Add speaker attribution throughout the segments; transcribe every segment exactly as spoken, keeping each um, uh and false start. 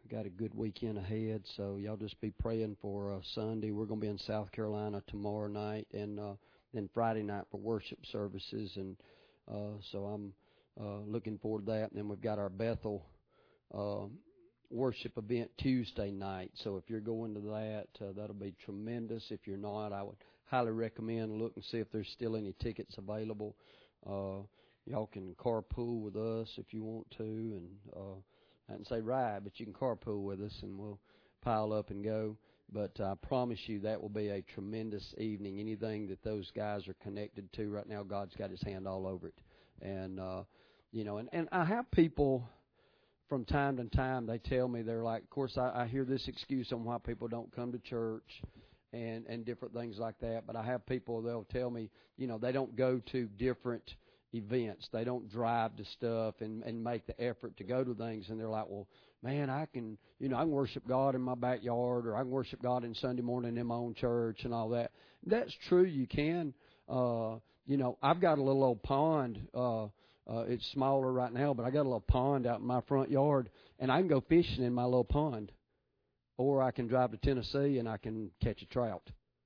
Speaker 1: got a good weekend ahead, so y'all just be praying for uh, Sunday. We're going to be in South Carolina tomorrow night, and uh, then Friday night for worship services, and uh, so I'm uh, looking forward to that. And then we've got our Bethel uh, worship event Tuesday night, so if you're going to that, uh, that'll be tremendous. If you're not, I would highly recommend look and see if there's still any tickets available. Uh, y'all can carpool with us if you want to, and uh, I didn't say ride, but you can carpool with us, and we'll pile up and go. But I promise you that will be a tremendous evening. Anything that those guys are connected to right now, God's got His hand all over it. And, uh, you know, and, and I have people from time to time, they tell me, they're like, of course, I, I hear this excuse on why people don't come to church and, and different things like that. But I have people, they'll tell me, you know, they don't go to different events. They don't drive to stuff and, and make the effort to go to things. And they're like, well, man, I can, you know, I can worship God in my backyard, or I can worship God in Sunday morning in my own church and all that. That's true, you can. Uh, you know, I've got a little old pond. Uh, uh, it's smaller right now, but I got a little pond out in my front yard, and I can go fishing in my little pond. Or I can drive to Tennessee and I can catch a trout.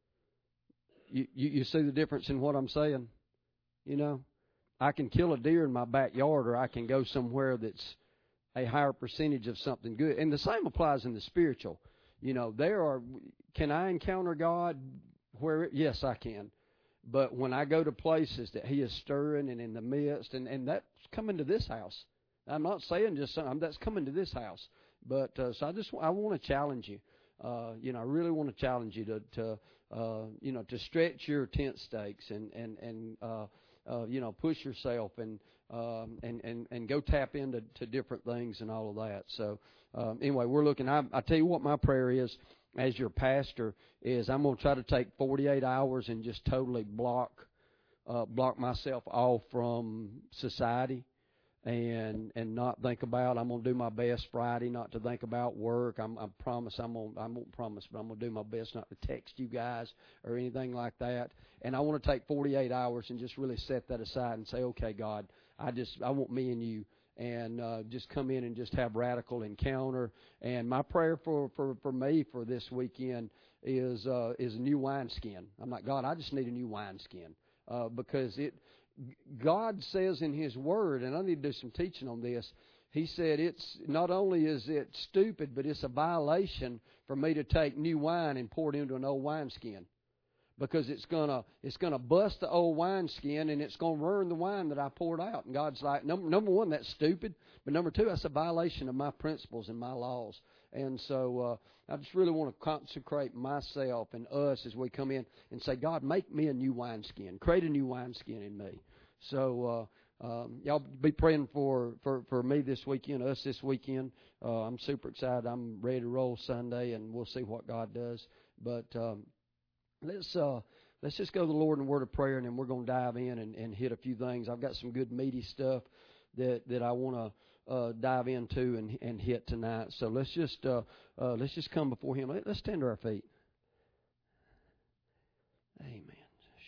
Speaker 1: You, you, you see the difference in what I'm saying? You know? I can kill a deer in my backyard, or I can go somewhere that's a higher percentage of something good. And the same applies in the spiritual. You know, there are, can I encounter God where, yes, I can. But when I go to places that He is stirring and in the midst, and, and that's coming to this house. I'm not saying just something, that's coming to this house. But, uh, so I just, I want to challenge you. Uh, you know, I really want to challenge you to, to uh, you know, to stretch your tent stakes and, and, and, uh, Uh, you know, push yourself and um, and and and go tap into to different things and all of that. So um, anyway, we're looking. I, I tell you what, my prayer is, as your pastor, is I'm going to try to take forty-eight hours and just totally block uh, block myself off from society. And and not think about. I'm gonna do my best Friday not to think about work. I'm, I promise I'm gonna. I won't promise, but I'm gonna do my best not to text you guys or anything like that. And I want to take forty-eight hours and just really set that aside and say, okay, God, I just I want me and you, and uh, just come in and just have radical encounter. And my prayer for for, for me for this weekend is uh, is a new wineskin. I'm like, God, I just need a new wineskin uh, because it. God says in His Word, and I need to do some teaching on this, He said it's not only is it stupid, but it's a violation for me to take new wine and pour it into an old wineskin. Because it's gonna it's gonna bust the old wineskin, and it's gonna ruin the wine that I poured out. And God's like, number number one, that's stupid. But number two, that's a violation of my principles and my laws. And so uh, I just really want to consecrate myself and us as we come in and say, God, make me a new wineskin. Create a new wineskin in me. So uh, um, y'all be praying for, for, for me this weekend, us this weekend. Uh, I'm super excited. I'm ready to roll Sunday, and we'll see what God does. But um, let's uh, let's just go to the Lord in a word of prayer, and then we're going to dive in and, and hit a few things. I've got some good meaty stuff that, that I want to Uh, dive into and, and hit tonight. So let's just uh, uh, let's just come before Him. Let's stand to our feet. Amen.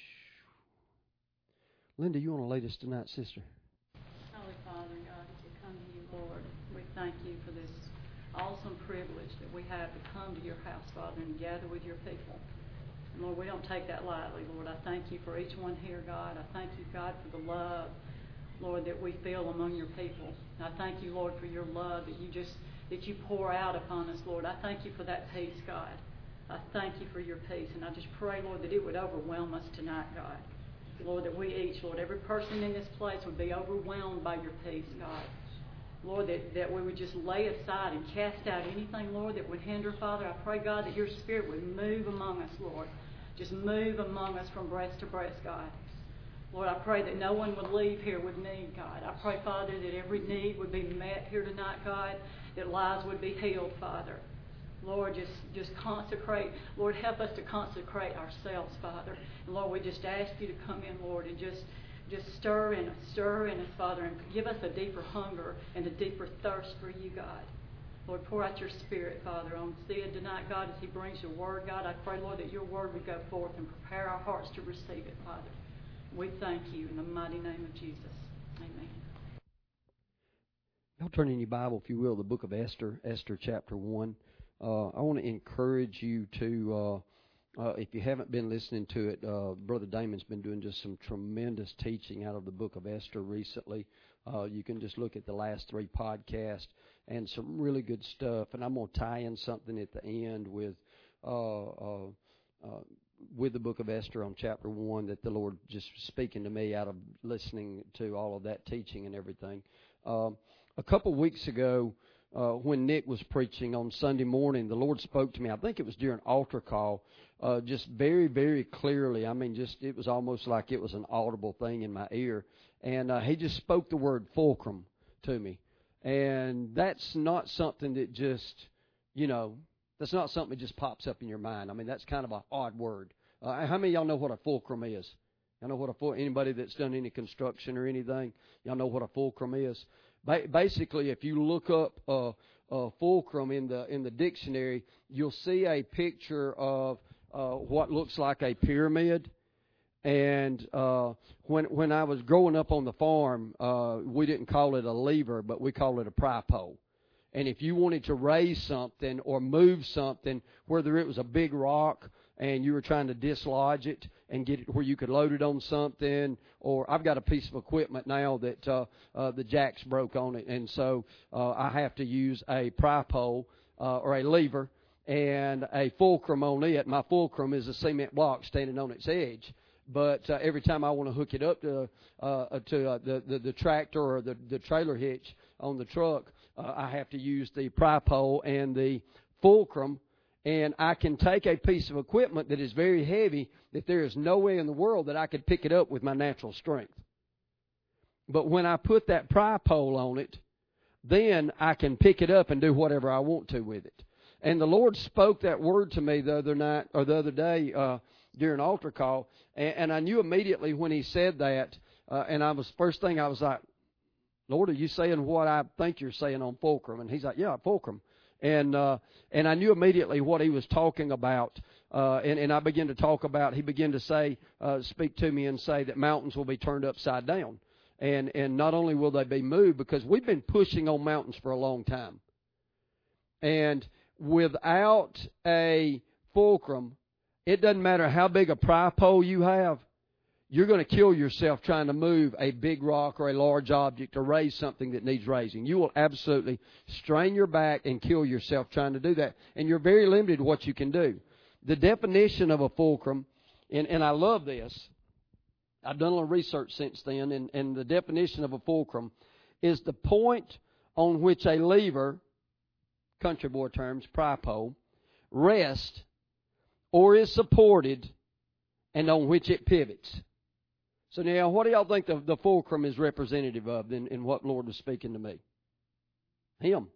Speaker 1: Linda, you want to lead us tonight, sister?
Speaker 2: Holy Father, God, as we come to You, Lord, we thank You for this awesome privilege that we have to come to Your house, Father, and gather with Your people. And Lord, we don't take that lightly, Lord. I thank You for each one here, God. I thank You, God, for the love, Lord, that we feel among Your people. I thank You, Lord, for Your love that You just that You pour out upon us, Lord. I thank You for that peace, God. I thank You for Your peace, and I just pray, Lord, that it would overwhelm us tonight, God. Lord, that we each, Lord, every person in this place would be overwhelmed by Your peace, God. Lord, that, that we would just lay aside and cast out anything, Lord, that would hinder, Father. I pray, God, that Your Spirit would move among us, Lord. Just move among us from breast to breast, God. Lord, I pray that no one would leave here with need, God. I pray, Father, that every need would be met here tonight, God, that lives would be healed, Father. Lord, just, just consecrate. Lord, help us to consecrate ourselves, Father. And Lord, we just ask You to come in, Lord, and just, just stir in us, stir in us, Father, and give us a deeper hunger and a deeper thirst for You, God. Lord, pour out Your Spirit, Father, on Sid tonight, God, as he brings Your word, God. I pray, Lord, that Your word would go forth and prepare our hearts to receive it, Father. We thank You in the mighty name of Jesus. Amen.
Speaker 1: Y'all turn in your Bible, if you will, the book of Esther, Esther chapter one. Uh, I want to encourage you to, uh, uh, if you haven't been listening to it, uh, Brother Damon's been doing just some tremendous teaching out of the book of Esther recently. Uh, you can just look at the last three podcasts and some really good stuff. And I'm going to tie in something at the end with uh, uh, uh, with the book of Esther on chapter one that the Lord just speaking to me out of listening to all of that teaching and everything. Um, A couple weeks ago, uh, when Nick was preaching on Sunday morning, the Lord spoke to me. I think it was during altar call, uh, just very, very clearly. I mean, just it was almost like it was an audible thing in my ear. And uh, he just spoke the word fulcrum to me. And that's not something that just, you know, that's not something that just pops up in your mind. I mean, that's kind of an odd word. Uh, how many of y'all know what a fulcrum is? Y'all know what a fulcrum, anybody that's done any construction or anything, y'all know what a fulcrum is? Basically, if you look up uh, uh, fulcrum in the in the dictionary, you'll see a picture of uh, what looks like a pyramid. And uh, when when I was growing up on the farm, uh, we didn't call it a lever, but we called it a pry pole. And if you wanted to raise something or move something, whether it was a big rock and you were trying to dislodge it and get it where you could load it on something, or I've got a piece of equipment now that uh, uh, the jacks broke on it, and so uh, I have to use a pry pole uh, or a lever and a fulcrum on it. My fulcrum is a cement block standing on its edge. But uh, every time I want to hook it up to uh, to uh, the, the the tractor or the the trailer hitch on the truck, uh, I have to use the pry pole and the fulcrum. And I can take a piece of equipment that is very heavy that there is no way in the world that I could pick it up with my natural strength. But when I put that pry pole on it, then I can pick it up and do whatever I want to with it. And the Lord spoke that word to me the other night or the other day uh, during altar call, and, and I knew immediately when He said that. Uh, and I was first thing I was like, Lord, are you saying what I think you're saying on fulcrum? And He's like, yeah, fulcrum. And uh, and I knew immediately what He was talking about. Uh, and, and I began to talk about, He began to say, uh, speak to me and say that mountains will be turned upside down. And, and not only will they be moved, because we've been pushing on mountains for a long time. And without a fulcrum, it doesn't matter how big a pry pole you have, you're going to kill yourself trying to move a big rock or a large object or raise something that needs raising. You will absolutely strain your back and kill yourself trying to do that. And you're very limited what you can do. The definition of a fulcrum, and, and I love this, I've done a little research since then, and, and the definition of a fulcrum is the point on which a lever, country boy terms, pry pole, rests or is supported and on which it pivots. So now, what do y'all think the, the fulcrum is representative of in, in what Lord was speaking to me? Him.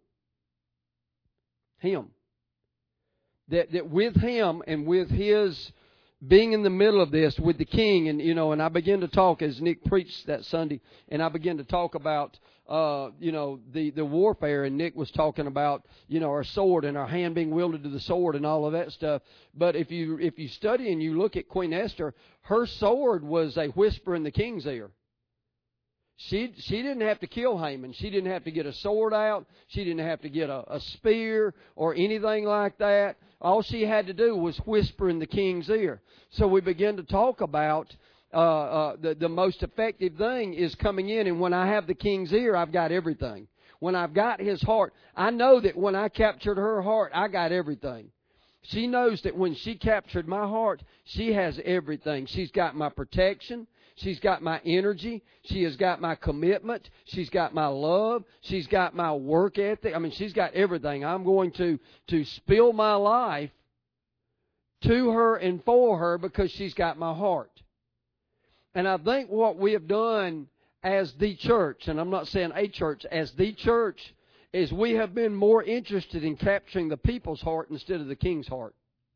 Speaker 1: Him. That, that with Him and with His being in the middle of this with the King, and you know, and I began to talk as Nick preached that Sunday, and I began to talk about, uh, you know, the, the warfare, and Nick was talking about, you know, our sword and our hand being wielded to the sword and all of that stuff. But if you if you study and you look at Queen Esther, her sword was a whisper in the king's ear. She she didn't have to kill Haman. She didn't have to get a sword out. She didn't have to get a, a spear or anything like that. All she had to do was whisper in the king's ear. So we began to talk about uh, uh, the, the most effective thing is coming in, and when I have the king's ear, I've got everything. When I've got his heart, I know that when I captured her heart, I got everything. She knows that when she captured my heart, she has everything. She's got my protection. She's got my energy. She has got my commitment. She's got my love. She's got my work ethic. I mean, she's got everything. I'm going to, to spill my life to her and for her because she's got my heart. And I think what we have done as the church, and I'm not saying a church, as the church, is we have been more interested in capturing the people's heart instead of the king's heart.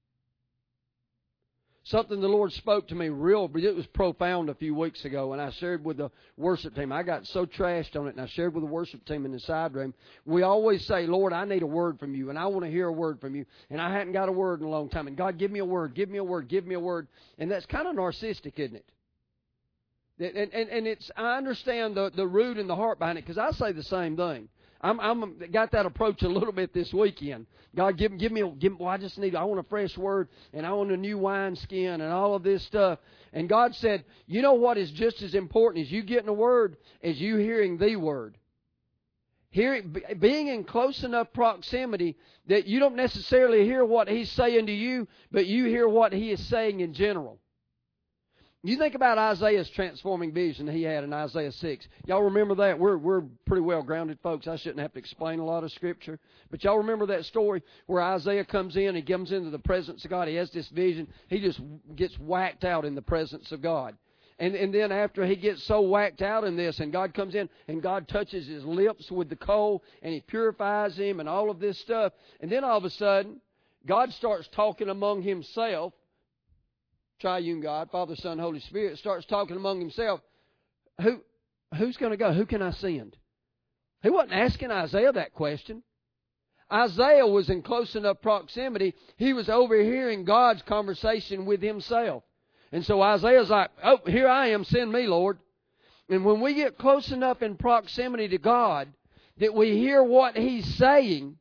Speaker 1: Something the Lord spoke to me real, but it was profound a few weeks ago, and I shared with the worship team. I got so trashed on it, and I shared with the worship team in the side room. We always say, Lord, I need a word from you, and I want to hear a word from you, and I hadn't got a word in a long time. And God, give me a word, give me a word, give me a word. And that's kind of narcissistic, isn't it? And, and, and it's, I understand the, the root and the heart behind it, because I say the same thing. I'm, I'm got that approach a little bit this weekend. God, give, give me, give me, well, I just need, I want a fresh word, and I want a new wineskin, and all of this stuff. And God said, you know what is just as important as you getting a word as you hearing the word. Hearing, being in close enough proximity that you don't necessarily hear what He's saying to you, but you hear what He is saying in general. You think about Isaiah's transforming vision he had in Isaiah six. Y'all remember that? We're we're pretty well grounded folks. I shouldn't have to explain a lot of Scripture. But y'all remember that story where Isaiah comes in and comes into the presence of God. He has this vision. He just gets whacked out in the presence of God. And and then after he gets so whacked out in this, and God comes in, and God touches his lips with the coal, and He purifies him, and all of this stuff. And then all of a sudden, God starts talking among Himself. Triune God, Father, Son, Holy Spirit, starts talking among Himself. Who, who's going to go? Who can I send? He wasn't asking Isaiah that question. Isaiah was in close enough proximity. He was overhearing God's conversation with Himself. And so Isaiah's like, oh, here I am, send me, Lord. And when we get close enough in proximity to God that we hear what He's saying,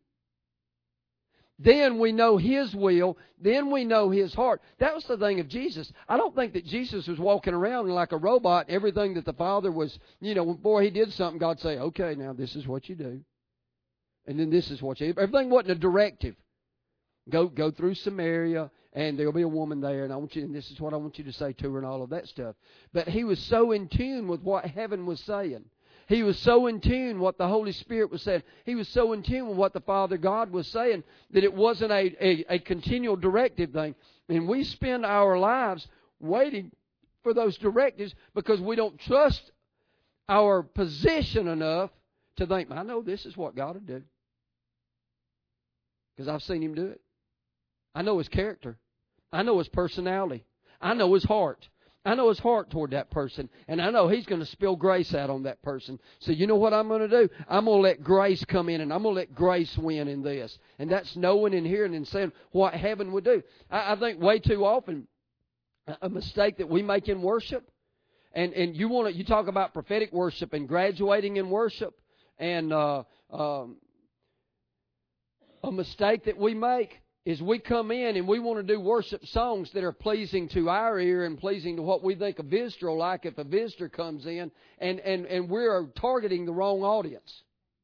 Speaker 1: then we know His will. Then we know His heart. That was the thing of Jesus. I don't think that Jesus was walking around like a robot. Everything that the Father was, you know, before He did something, God say, okay, now this is what you do. And then this is what you do. Everything wasn't a directive. Go go through Samaria, and there'll be a woman there, and I want you, and this is what I want you to say to her, and all of that stuff. But He was so in tune with what heaven was saying. He was so in tune with what the Holy Spirit was saying. He was so in tune with what the Father God was saying that it wasn't a, a, a continual directive thing. And we spend our lives waiting for those directives because we don't trust our position enough to think, I know this is what God would do. Because I've seen Him do it. I know His character. I know His personality. I know His heart. I know His heart toward that person, and I know He's going to spill grace out on that person. So you know what I'm going to do? I'm going to let grace come in, and I'm going to let grace win in this. And that's knowing and hearing and saying what heaven would do. I, I think way too often a mistake that we make in worship, and, and you want to, you talk about prophetic worship and graduating in worship, and uh, um, a mistake that we make is we come in and we want to do worship songs that are pleasing to our ear and pleasing to what we think a visitor will like if a visitor comes in, and, and, and we're targeting the wrong audience.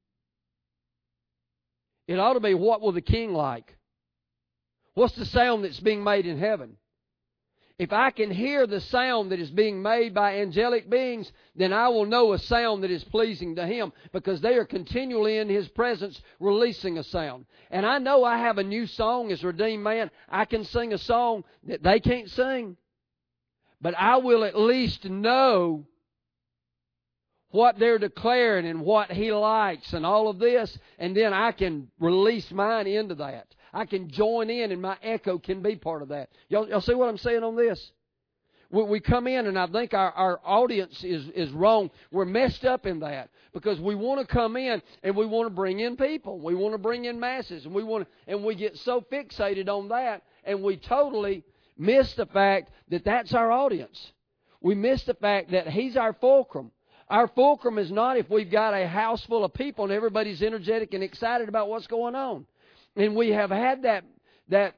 Speaker 1: It ought to be, what will the King like? What's the sound that's being made in heaven? If I can hear the sound that is being made by angelic beings, then I will know a sound that is pleasing to Him, because they are continually in His presence releasing a sound. And I know I have a new song as redeemed man. I can sing a song that they can't sing. But I will at least know what they're declaring and what He likes and all of this, and then I can release mine into that. I can join in, and my echo can be part of that. Y'all, y'all see what I'm saying on this? We, we come in, and I think our, our audience is, is wrong. We're messed up in that because we want to come in and we want to bring in people. We want to bring in masses, and we want to, and we get so fixated on that, and we totally miss the fact that that's our audience. We miss the fact that He's our fulcrum. Our fulcrum is not if we've got a house full of people and everybody's energetic and excited about what's going on. And we have had that, that,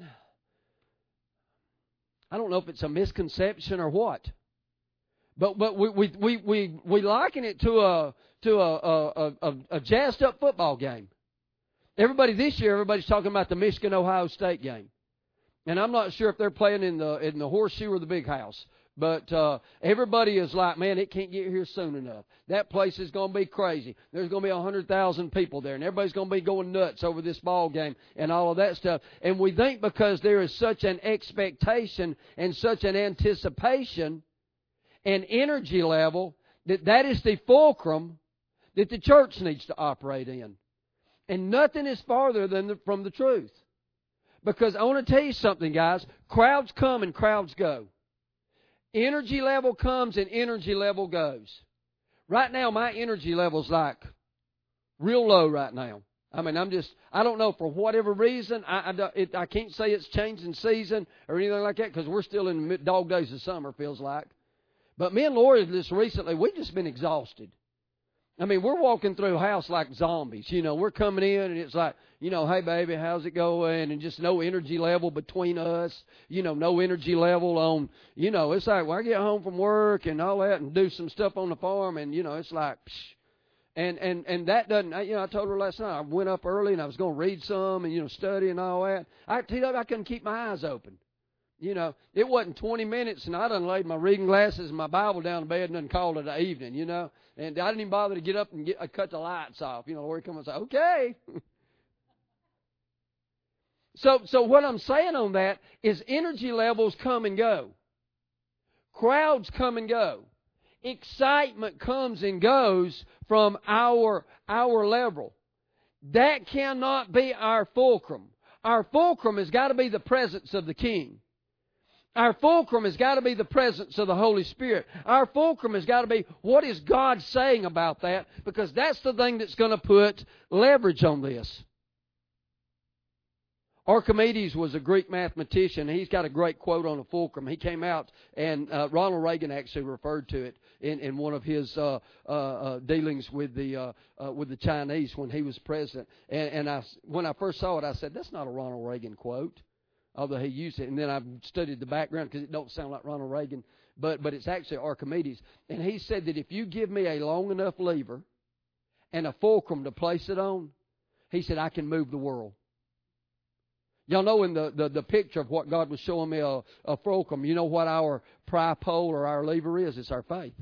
Speaker 1: I don't know if it's a misconception or what, but but we we we we, we liken it to a to a a, a a jazzed up football game. Everybody this year, everybody's talking about the Michigan Ohio State game, and I'm not sure if they're playing in the in the Horseshoe or the Big House. But uh, everybody is like, man, it can't get here soon enough. That place is going to be crazy. There's going to be one hundred thousand people there, and everybody's going to be going nuts over this ball game and all of that stuff. And we think because there is such an expectation and such an anticipation and energy level that that is the fulcrum that the church needs to operate in. And nothing is farther than the, from the truth. Because I want to tell you something, guys. Crowds come and crowds go. Energy level comes and energy level goes. Right now, my energy level's like real low right now. I mean, I'm just, I don't know, for whatever reason, I, I, it, I can't say it's changing season or anything like that because we're still in the dog days of summer, feels like. But me and Lori just recently, we've just been exhausted. I mean, we're walking through a house like zombies. You know, we're coming in and it's like, you know, hey, baby, how's it going? And just no energy level between us. You know, no energy level on, you know, it's like, well, I get home from work and all that and do some stuff on the farm. And, you know, it's like, psh. And, and, and that doesn't, you know, I told her last night, I went up early and I was going to read some and, you know, study and all that. I tell you, I couldn't keep my eyes open. You know, it wasn't twenty minutes, and I done laid my reading glasses and my Bible down in bed and done called it an evening, you know. And I didn't even bother to get up and get, uh, cut the lights off. You know, where he come and say, okay. so, so what I'm saying on that is energy levels come and go. Crowds come and go. Excitement comes and goes from our, our level. That cannot be our fulcrum. Our fulcrum has got to be the presence of the King. Our fulcrum has got to be the presence of the Holy Spirit. Our fulcrum has got to be, what is God saying about that? Because that's the thing that's going to put leverage on this. Archimedes was a Greek mathematician. He's got a great quote on a fulcrum. He came out, and uh, Ronald Reagan actually referred to it in, in one of his uh, uh, uh, dealings with the uh, uh, with the Chinese when he was president. And, and I, when I first saw it, I said, that's not a Ronald Reagan quote. Although he used it, and then I've studied the background because it don't sound like Ronald Reagan, but but it's actually Archimedes. And he said that if you give me a long enough lever and a fulcrum to place it on, he said, I can move the world. Y'all know in the, the, the picture of what God was showing me, a, a fulcrum, you know what our pry pole or our lever is? It's our faith.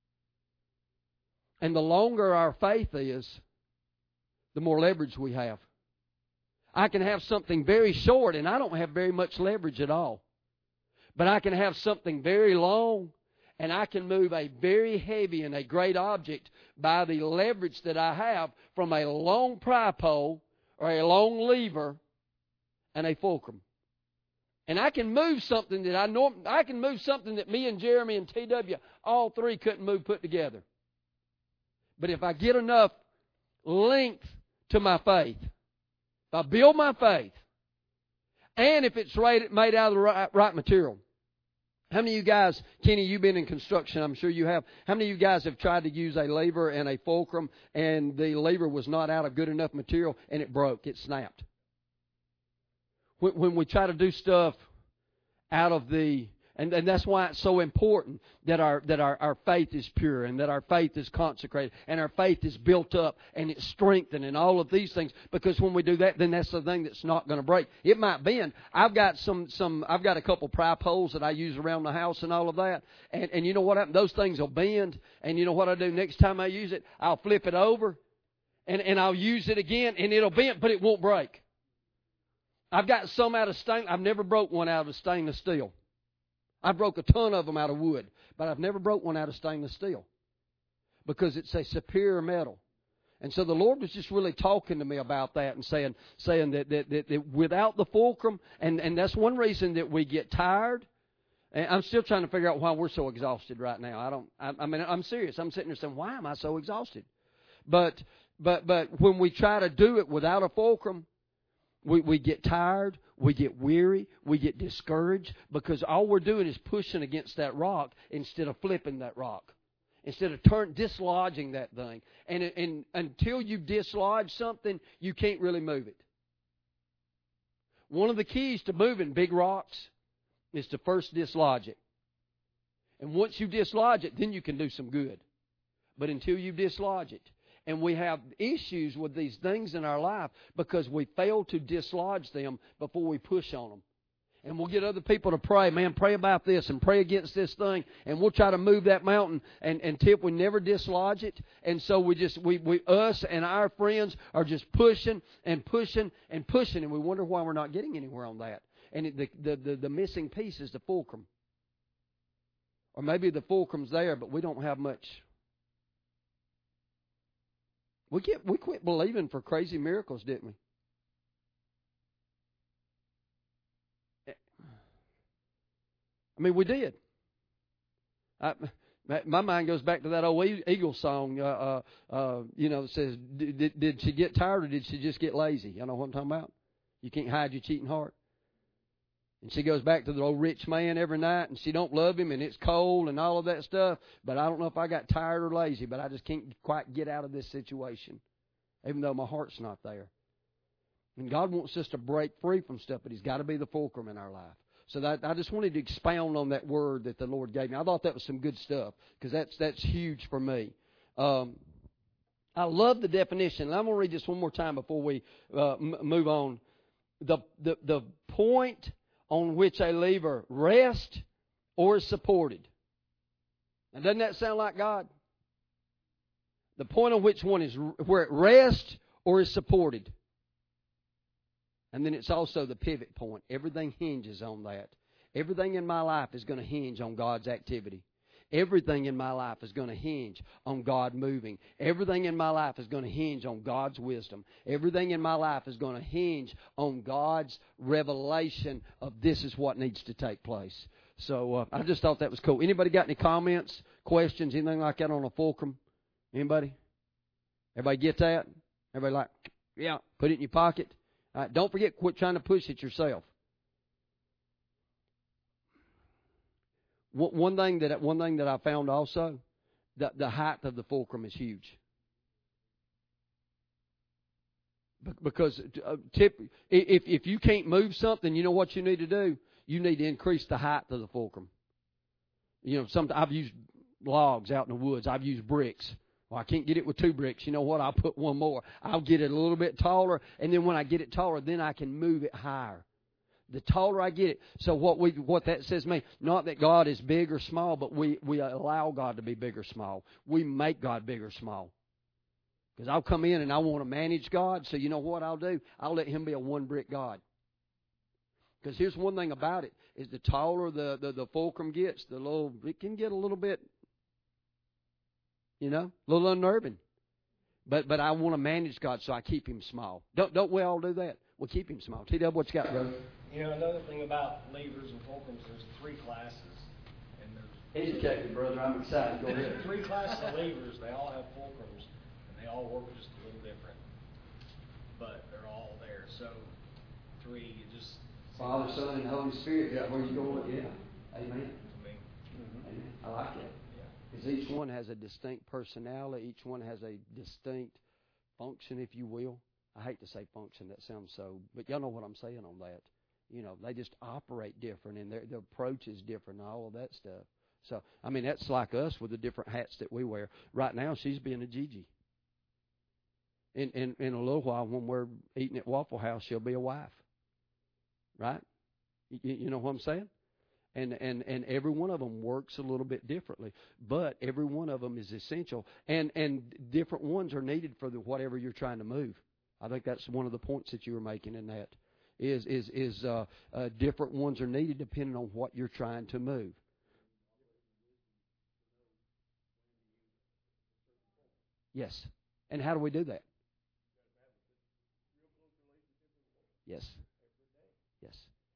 Speaker 1: And the longer our faith is, the more leverage we have. I can have something very short and I don't have very much leverage at all. But I can have something very long and I can move a very heavy and a great object by the leverage that I have from a long pry pole or a long lever and a fulcrum. And I can move something that I norm I can move something that me and Jeremy and T W, all three couldn't move put together. But if I get enough length to my faith, if I build my faith, and if it's made out of the right, right material. How many of you guys, Kenny, you've been in construction, I'm sure you have. How many of you guys have tried to use a lever and a fulcrum, and the lever was not out of good enough material, and it broke, it snapped? When, when we try to do stuff out of the... And, and that's why it's so important that our that our, our faith is pure and that our faith is consecrated and our faith is built up and it's strengthened and all of these things. Because when we do that, then that's the thing that's not going to break. It might bend. I've got some some I've got a couple pry poles that I use around the house and all of that. And and you know what happens? Those things will bend. And you know what I do next time I use it? I'll flip it over and and I'll use it again and it'll bend, but it won't break. I've got some out of stainless. I've never broke one out of stainless steel. I broke a ton of them out of wood, but I've never broke one out of stainless steel because it's a superior metal. And so the Lord was just really talking to me about that and saying saying that, that, that, that without the fulcrum, and, and that's one reason that we get tired. And I'm still trying to figure out why we're so exhausted right now. I don't. I, I mean, I'm serious. I'm sitting there saying, why am I so exhausted? But but but when we try to do it without a fulcrum, We, we get tired, we get weary, we get discouraged because all we're doing is pushing against that rock instead of flipping that rock, instead of turn, dislodging that thing. And, and until you dislodge something, you can't really move it. One of the keys to moving big rocks is to first dislodge it. And once you dislodge it, then you can do some good. But until you dislodge it, and we have issues with these things in our life because we fail to dislodge them before we push on them. And we'll get other people to pray, man, pray about this and pray against this thing. And we'll try to move that mountain and, and tip, we never dislodge it. And so we just, we, we, us and our friends are just pushing and pushing and pushing. And we wonder why we're not getting anywhere on that. And it, the, the, the, the missing piece is the fulcrum. Or maybe the fulcrum's there, but we don't have much. We get we quit believing for crazy miracles, didn't we? I mean, we did. I, my mind goes back to that old Eagle song, uh, uh, uh, you know, that says, did, did she get tired or did she just get lazy? You know what I'm talking about? You can't hide your cheating heart. And she goes back to the old rich man every night, and she don't love him, and it's cold and all of that stuff. But I don't know if I got tired or lazy, but I just can't quite get out of this situation, even though my heart's not there. And God wants us to break free from stuff, but He's got to be the fulcrum in our life. So that, I just wanted to expound on that word that the Lord gave me. I thought that was some good stuff, because that's that's huge for me. Um, I love the definition. And I'm going to read this one more time before we uh, m- move on. The, the the point on which a lever rests or is supported. Now, doesn't that sound like God? The point on which one is where it rests or is supported. And then it's also the pivot point. Everything hinges on that. Everything in my life is going to hinge on God's activity. Everything in my life is going to hinge on God moving. Everything in my life is going to hinge on God's wisdom. Everything in my life is going to hinge on God's revelation of this is what needs to take place. So uh, I just thought that was cool. Anybody got any comments, questions, anything like that on a fulcrum? Anybody? Everybody get that? Everybody like, yeah, put it in your pocket. All right, don't forget, quit trying to push it yourself. One thing that one thing that I found also, the, the height of the fulcrum is huge. Because uh, tip, if if you can't move something, you know what you need to do? You need to increase the height of the fulcrum. You know, some I've used logs out in the woods. I've used bricks. Well, I can't get it with two bricks. You know what? I'll put one more. I'll get it a little bit taller, and then when I get it taller, then I can move it higher. The taller I get it. So what we what that says to me, not that God is big or small, but we, we allow God to be big or small. We make God big or small. Because I'll come in and I want to manage God, so you know what I'll do? I'll let Him be a one-brick God. Because here's one thing about it, is the taller the, the, the fulcrum gets, the little it can get a little bit, you know, a little unnerving. But but I want to manage God, so I keep Him small. Don't don't we all do that? We'll keep Him small. T-Dub, what you got, brother?
Speaker 3: You know, another thing about levers and fulcrums, there's three classes. And there's
Speaker 1: Educated, brother. I'm excited. Go ahead.
Speaker 3: Three classes of levers. They all have fulcrums, and they all work just a little different. But they're all there. So, three, you just...
Speaker 1: Father, Son, and Holy Spirit. Yeah, where you going? Yeah. Amen.
Speaker 3: To me.
Speaker 1: Mm-hmm. Amen. I like it. Because each one has a distinct personality. Each one has a distinct function, if you will. I hate to say function. That sounds so... But y'all know what I'm saying on that. You know, they just operate different, and their, their approach is different and all of that stuff. So, I mean, that's like us with the different hats that we wear. Right now, she's being a Gigi. In, in, in a little while, when we're eating at Waffle House, she'll be a wife. Right? You, you know what I'm saying? And, and and every one of them works a little bit differently, but every one of them is essential, and and different ones are needed for the whatever you're trying to move. I think that's one of the points that you were making in that. Is is is uh, uh, different ones are needed depending on what you're trying to move. Yes, and how do we do that? Yes, yes.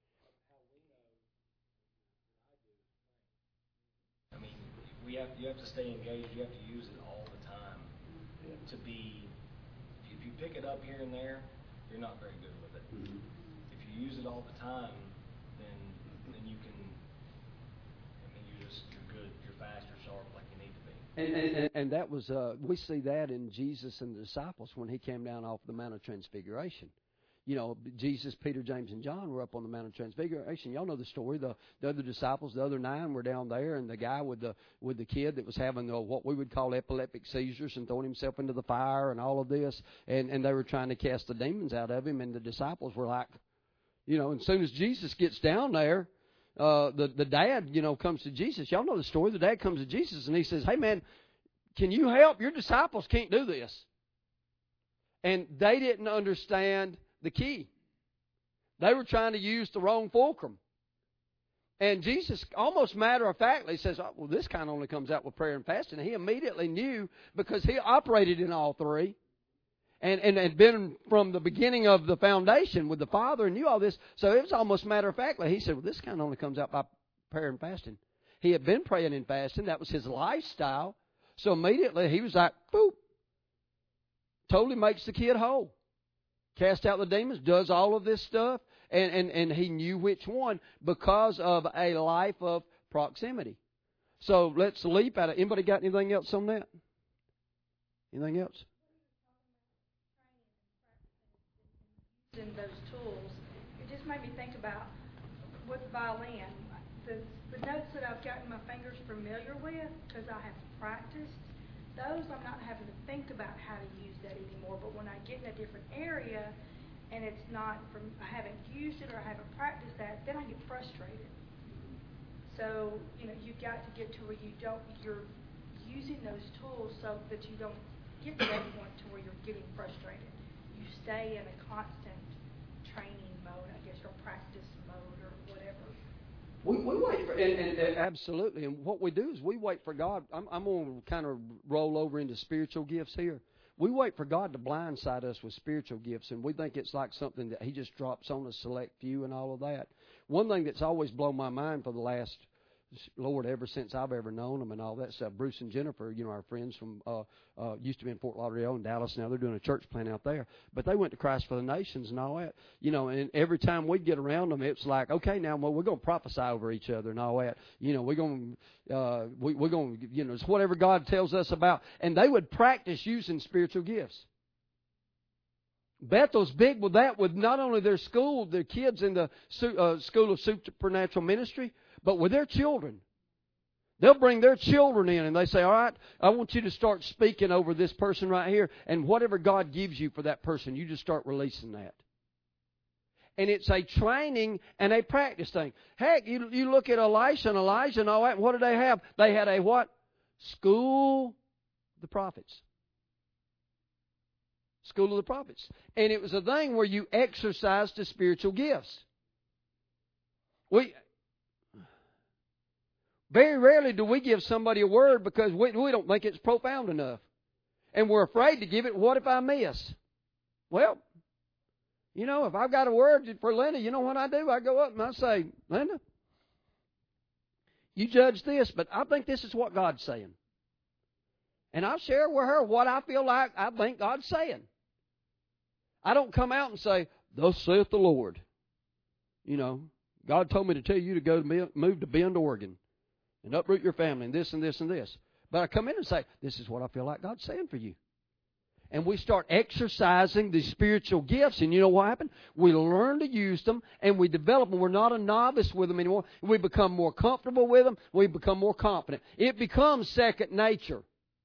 Speaker 3: I mean, we have you have to stay engaged. You have to use it all the time to be. If you pick it up here and there, you're not very good with it. Mm-hmm. If you use it all the time, then then you can. I mean, you're just you're good. You're fast. You're sharp, like you need to be.
Speaker 1: And and, and that was uh, we see that in Jesus and the disciples when He came down off the Mount of Transfiguration. You know, Jesus, Peter, James, and John were up on the Mount of Transfiguration. Y'all know the story. The, the other disciples, the other nine, were down there, and the guy with the with the kid that was having the, what we would call epileptic seizures and throwing himself into the fire and all of this, and, and they were trying to cast the demons out of him, and the disciples were like, you know, as soon as Jesus gets down there, uh, the, the dad, you know, comes to Jesus. Y'all know the story. The dad comes to Jesus, and he says, hey, man, can you help? Your disciples can't do this. And they didn't understand the key. They were trying to use the wrong fulcrum. And Jesus, almost matter-of-factly, says, oh, well, this kind of only comes out with prayer and fasting. And he immediately knew, because he operated in all three and, and had been from the beginning of the foundation with the Father and knew all this. So it was almost matter-of-factly. He said, well, this kind of only comes out by prayer and fasting. He had been praying and fasting. That was his lifestyle. So immediately he was like, boop, totally makes the kid whole. casts out the demons, does all of this stuff, and, and, and he knew which one because of a life of proximity. So let's leap at it. Anybody got anything else on that? Anything else?
Speaker 4: In those tools, it just made me think about with violin, the, the notes that I've gotten my fingers familiar with because I have practiced, those I'm not having to think about how to use that anymore. But when I get in a different area and it's not from, I haven't used it or I haven't practiced that, then I get frustrated. So, you know, you've got to get to where you don't, you're using those tools so that you don't get to that point to where you're getting frustrated. You stay in a constant training mode, I guess, or practice mode or whatever.
Speaker 1: We, we wait for, and, and, and absolutely, and what we do is we wait for God. I'm, I'm going to kind of roll over into spiritual gifts here. We wait for God to blindside us with spiritual gifts, and we think it's like something that He just drops on a select few and all of that. One thing that's always blown my mind for the last, Lord, ever since I've ever known them and all that stuff, Bruce and Jennifer, you know, our friends from, uh, uh, used to be in Fort Lauderdale and Dallas. Now they're doing a church plant out there. But they went to Christ for the Nations and all that. You know, and every time we'd get around them, it's like, okay, now well, we're going to prophesy over each other and all that. You know, we're going to, uh, we, we're going to, you know, it's whatever God tells us about. And they would practice using spiritual gifts. Bethel's big with that, with not only their school, their kids in the uh, School of Supernatural Ministry, but with their children. They'll bring their children in and they say, all right, I want you to start speaking over this person right here. And whatever God gives you for that person, you just start releasing that. And it's a training and a practice thing. Heck, you, you look at Elisha and Elijah and all that. What did they have? They had a what? School of the prophets. School of the prophets. And it was a thing where you exercised the spiritual gifts. We... Very rarely do we give somebody a word because we, we don't think it's profound enough. And we're afraid to give it. What if I miss? Well, you know, if I've got a word for Linda, you know what I do? I go up and I say, Linda, you judge this, but I think this is what God's saying. And I'll share with her what I feel like I think God's saying. I don't come out and say, thus saith the Lord. You know, God told me to tell you to go to move to Bend, Oregon. And uproot your family and this and this and this. But I come in and say, this is what I feel like God's saying for you. And we start exercising the spiritual gifts. And you know what happened? We learn to use them and we develop them. We're not a novice with them anymore. We become more comfortable with them. We become more confident. It becomes second nature.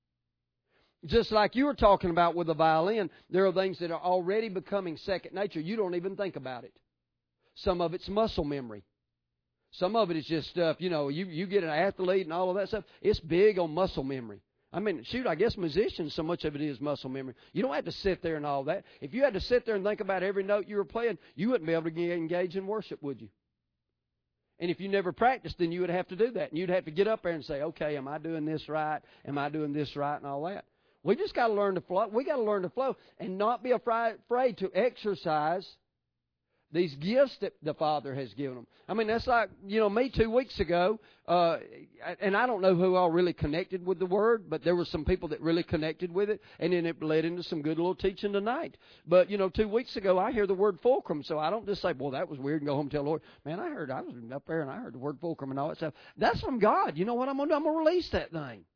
Speaker 1: Just like you were talking about with the violin, there are things that are already becoming second nature. You don't even think about it. Some of it's muscle memory. Some of it is just stuff, you know, you, you get an athlete and all of that stuff. It's big on muscle memory. I mean, shoot, I guess musicians, so much of it is muscle memory. You don't have to sit there and all that. If you had to sit there and think about every note you were playing, you wouldn't be able to engage in worship, would you? And if you never practiced, then you would have to do that. And you'd have to get up there and say, okay, am I doing this right? Am I doing this right? And all that. We just got to learn to flow. We got to learn to flow and not be afraid to exercise these gifts that the Father has given them. I mean, that's like, you know, me two weeks ago, uh, and I don't know who all really connected with the Word, but there were some people that really connected with it, and then it led into some good little teaching tonight. But, you know, two weeks ago, I hear the word fulcrum, so I don't just say, well, that was weird, and go home and tell the Lord, man, I heard, I was up there, and I heard the word fulcrum and all that stuff. That's from God. You know what I'm going to do? I'm going to release that thing.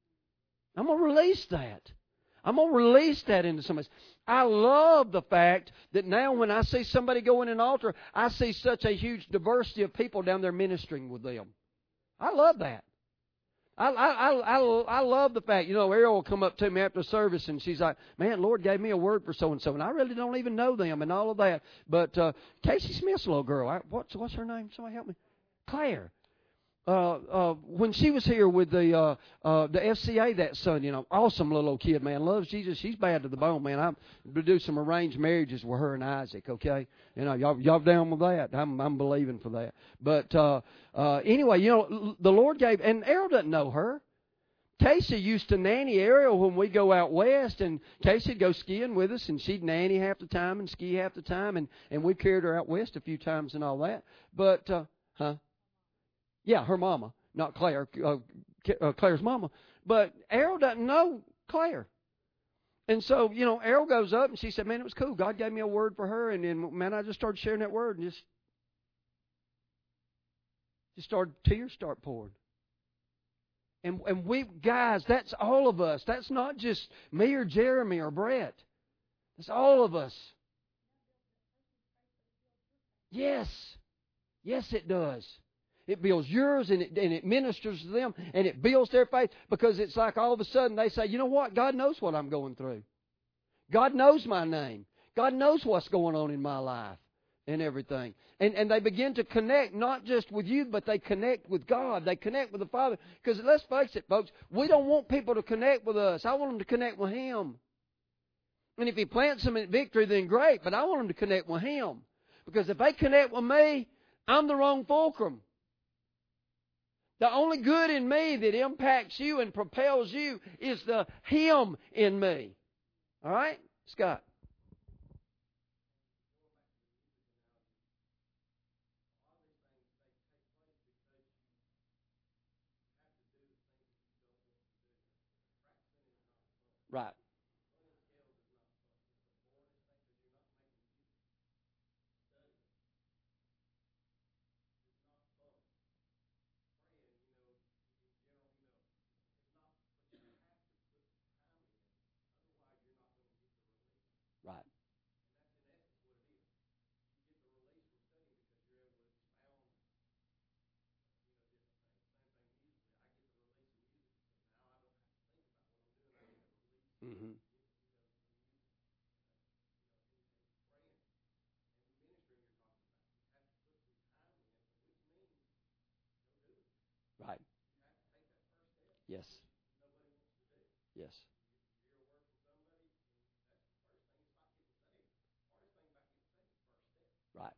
Speaker 1: I'm going to release that. I'm going to release that into somebody. I love the fact that now when I see somebody go in an altar, I see such a huge diversity of people down there ministering with them. I love that. I, I, I, I love the fact, you know, Ariel will come up to me after service and she's like, man, Lord gave me a word for so-and-so, and I really don't even know them and all of that. But uh, Casey Smith's little girl, I, what's, what's her name? Somebody help me. Claire. Uh, uh, when she was here with the uh, uh, the F C A that Sunday, you know, awesome little old kid, man, loves Jesus. She's bad to the bone, man. I'm to do some arranged marriages with her and Isaac. Okay, you know, y'all y'all down with that? I'm I'm believing for that. But uh, uh, anyway, you know, the Lord gave, and Errol doesn't know her. Casey used to nanny Ariel when we go out west, and Casey'd go skiing with us, and she'd nanny half the time and ski half the time, and and we carried her out west a few times and all that. But uh, huh. Yeah, her mama, not Claire, uh, uh, Claire's mama. But Errol doesn't know Claire. And so, you know, Errol goes up and she said, man, it was cool. God gave me a word for her. And then, man, I just started sharing that word and just, just started, tears start pouring. And, and we, guys, that's all of us. That's not just me or Jeremy or Brett. That's all of us. Yes. Yes, it does. It builds yours, and it, and it ministers to them, and it builds their faith, because it's like all of a sudden they say, you know what? God knows what I'm going through. God knows my name. God knows what's going on in my life and everything. And, and they begin to connect not just with you, but they connect with God. They connect with the Father. Because let's face it, folks, we don't want people to connect with us. I want them to connect with Him. And if He plants them in victory, then great, but I want them to connect with Him. Because if they connect with me, I'm the wrong fulcrum. The only good in me that impacts you and propels you is the Him in me. All right? Scott. Right. Right. Mm-hmm. Right. Yes. Yes. Right.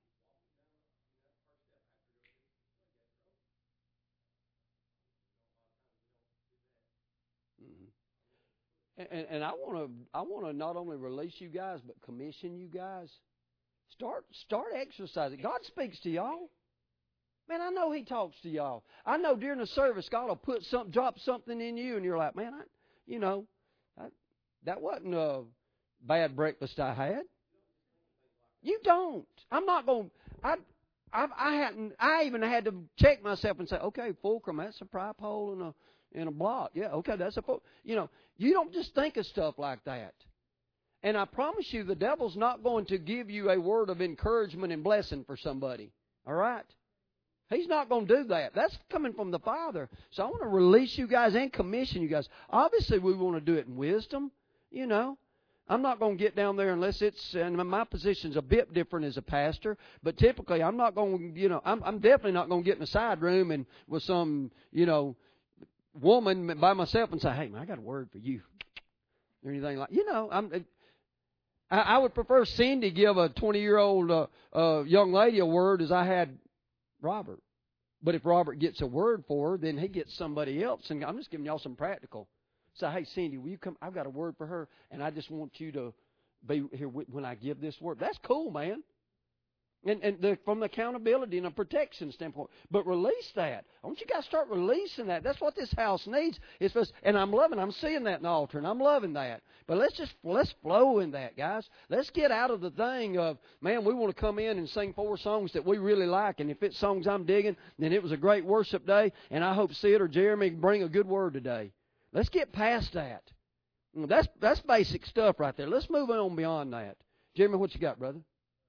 Speaker 1: Mm-hmm. And, and I want to I want to not only release you guys, but commission you guys. Start start exercising. God speaks to y'all. Man, I know He talks to y'all. I know during the service, God will put some, drop something in you, and you're like, man, I, you know, I, that wasn't a bad breakfast I had. You don't. I'm not going. I, I, I hadn't. I even had to check myself and say, okay, fulcrum, that's a pry pole and a and a block. Yeah, okay, that's a fulcrum. You know, you don't just think of stuff like that. And I promise you, the devil's not going to give you a word of encouragement and blessing for somebody. All right. He's not going to do that. That's coming from the Father. So I want to release you guys and commission you guys. Obviously, we want to do it in wisdom, you know. I'm not going to get down there unless it's, and my position's a bit different as a pastor, but typically I'm not going to, you know, I'm, I'm definitely not going to get in a side room and with some, you know, woman by myself and say, hey, man, I got a word for you. Or anything like, you know, I'm, I, I would prefer Cindy give a twenty-year-old uh, uh, young lady a word as I had Robert. But if Robert gets a word for her, then he gets somebody else. And I'm just giving y'all some practical. Say, hey, Cindy, will you come? I've got a word for her, and I just want you to be here when I give this word. That's cool, man. And, and the, from the accountability and a protection standpoint. But release that. I want you guys to start releasing that. That's what this house needs. It's just, and I'm loving, I'm seeing that in the altar, and I'm loving that. But let's just, let's flow in that, guys. Let's get out of the thing of, man, we want to come in and sing four songs that we really like. And if it's songs I'm digging, then it was a great worship day. And I hope Sid or Jeremy bring a good word today. Let's get past that. That's, that's basic stuff right there. Let's move on beyond that. Jeremy, what you got, brother?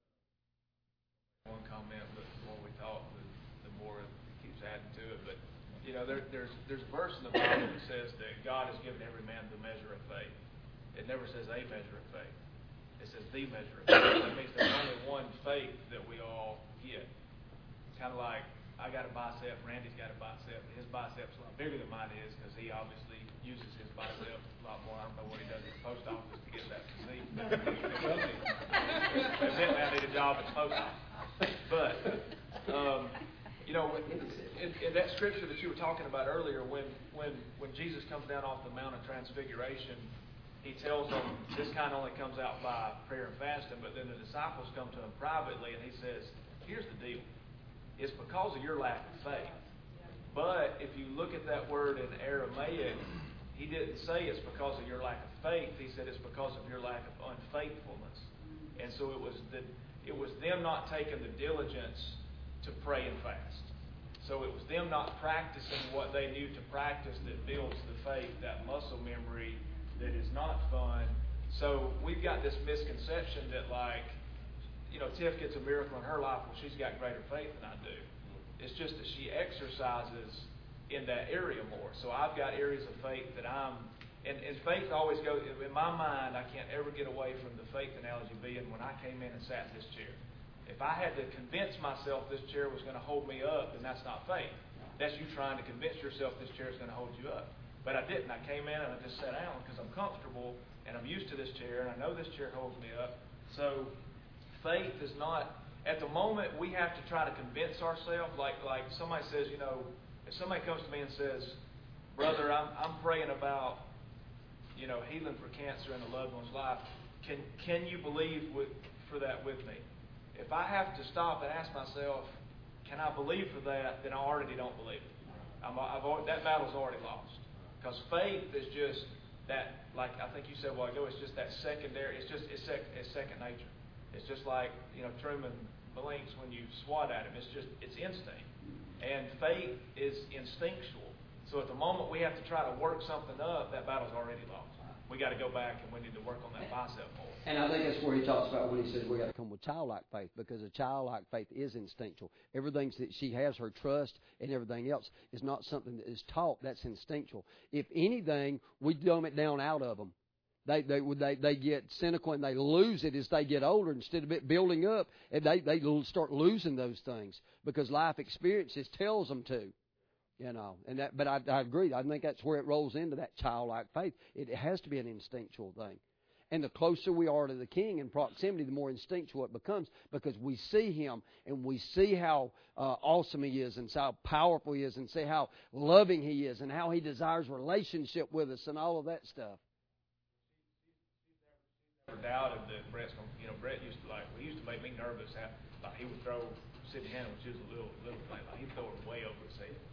Speaker 5: One comment, but the more we talk, the, the more it keeps adding to it. But, you know, there, there's there's a verse in the Bible that says that God has given every man the measure of faith. It never says a measure of faith. It says the measure of faith. That means there's only one faith that we all get. It's kind of like, I got a bicep, Randy's got a bicep. His bicep's a lot bigger than mine is because he obviously uses his bicep a lot more. I don't know what he does at the post office to get that physique. Evidently, I need a job at the post office. But, um, you know, in, in that scripture that you were talking about earlier, when, when, when Jesus comes down off the Mount of Transfiguration, He tells them this kind only comes out by prayer and fasting, but then the disciples come to Him privately and He says, here's the deal. It's because of your lack of faith. But if you look at that word in Aramaic, he didn't say it's because of your lack of faith. He said it's because of your lack of unfaithfulness. And so it was the, it was them not taking the diligence to pray and fast. So it was them not practicing what they knew to practice that builds the faith, that muscle memory that is not fun. So we've got this misconception that, like, you know, Tiff gets a miracle in her life. Well, she's got greater faith than I do. It's just that she exercises in that area more. So I've got areas of faith that I'm, and, and faith always goes, in my mind, I can't ever get away from the faith analogy being when I came in and sat in this chair. If I had to convince myself this chair was going to hold me up, then that's not faith. That's you trying to convince yourself this chair is going to hold you up. But I didn't. I came in and I just sat down because I'm comfortable and I'm used to this chair and I know this chair holds me up. So faith is not, at the moment we have to try to convince ourselves, like like somebody says, you know, if somebody comes to me and says, brother, I'm, I'm praying about, you know, healing for cancer in a loved one's life. Can can you believe with, for that with me? If I have to stop and ask myself, can I believe for that, then I already don't believe it. I'm, I've already, that battle's already lost. Because faith is just that, like I think you said a while ago, it's just that secondary, it's just it's, sec, it's second nature. It's just like, you know, Truman blinks when you swat at him. It's just, it's instinct. And faith is instinctual. So at the moment we have to try to work something up, that battle's already lost. We got to go back and we need to work on that bicep more.
Speaker 1: And I think that's where he talks about when he says we got to come with childlike faith, because a childlike faith is instinctual. Everything that she has, her trust and everything else, is not something that is taught. That's instinctual. If anything, we dumb it down out of them. They they they they get cynical and they lose it as they get older. Instead of it building up, and they they start losing those things because life experiences tells them to. You know, and that, but I, I agree. I think that's where it rolls into that childlike faith. It has to be an instinctual thing. And the closer we are to the King in proximity, the more instinctual it becomes, because we see Him and we see how uh, awesome He is and how powerful He is and see how loving He is and how He desires relationship with us and all of that stuff.
Speaker 5: Never doubted that Brett's going. You know, Brett used to like. He used to make me nervous. How, like he would throw Sydney Hannah, which is a little little thing. Like he'd throw her way over his head.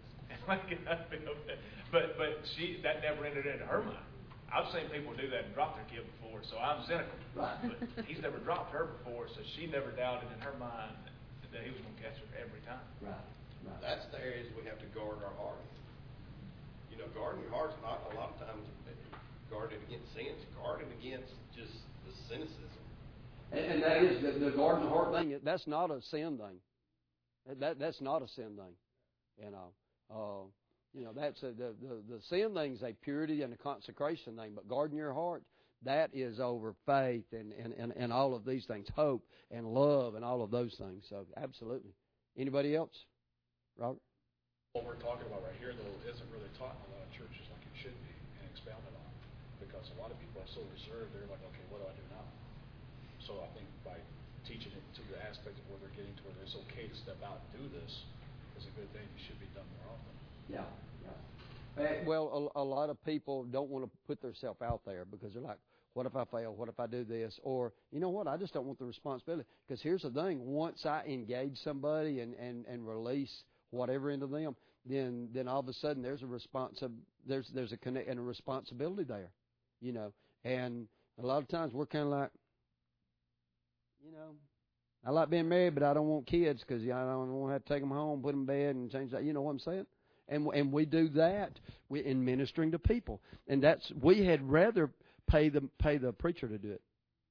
Speaker 5: but but she that never entered into her mind. I've seen people do that and drop their kid before, so I'm cynical.
Speaker 1: Right.
Speaker 5: But he's never dropped her before, so she never doubted in her mind that he was going to catch her every time.
Speaker 1: Right. Right.
Speaker 6: That's the areas we have to guard our heart. You know, guarding your heart's not a lot of times guarding against sins, guarding against just the cynicism.
Speaker 1: And, and that is the, the guarding the heart thing. That's not a sin thing. That that's not a sin thing. You know. Uh, you know, that's a, the, the the sin thing is a purity and a consecration thing, but guarding your heart, that is over faith and, and, and, and all of these things, hope and love and all of those things. So, absolutely. Anybody else? Robert?
Speaker 7: What we're talking about right here, though, isn't really taught in a lot of churches like it should be and expounded on, because a lot of people are so reserved. They're like, okay, what do I do now? So I think by teaching it to the aspect of where they're getting to where it's okay to step out and do this is a good thing. It should be done more often.
Speaker 1: Yeah, yeah. Well, a, a lot of people don't want to put themselves out there because they're like, what if I fail? What if I do this? Or, you know what, I just don't want the responsibility. Because here's the thing, once I engage somebody and, and, and release whatever into them, then then all of a sudden there's a responsi- there's there's a connect and a responsibility there, you know. And a lot of times we're kind of like, you know, I like being married, but I don't want kids because I don't want to have to take them home, put them in bed, and change that. You know what I'm saying? And and we do that we, in ministering to people, and that's we had rather pay the pay the preacher to do it.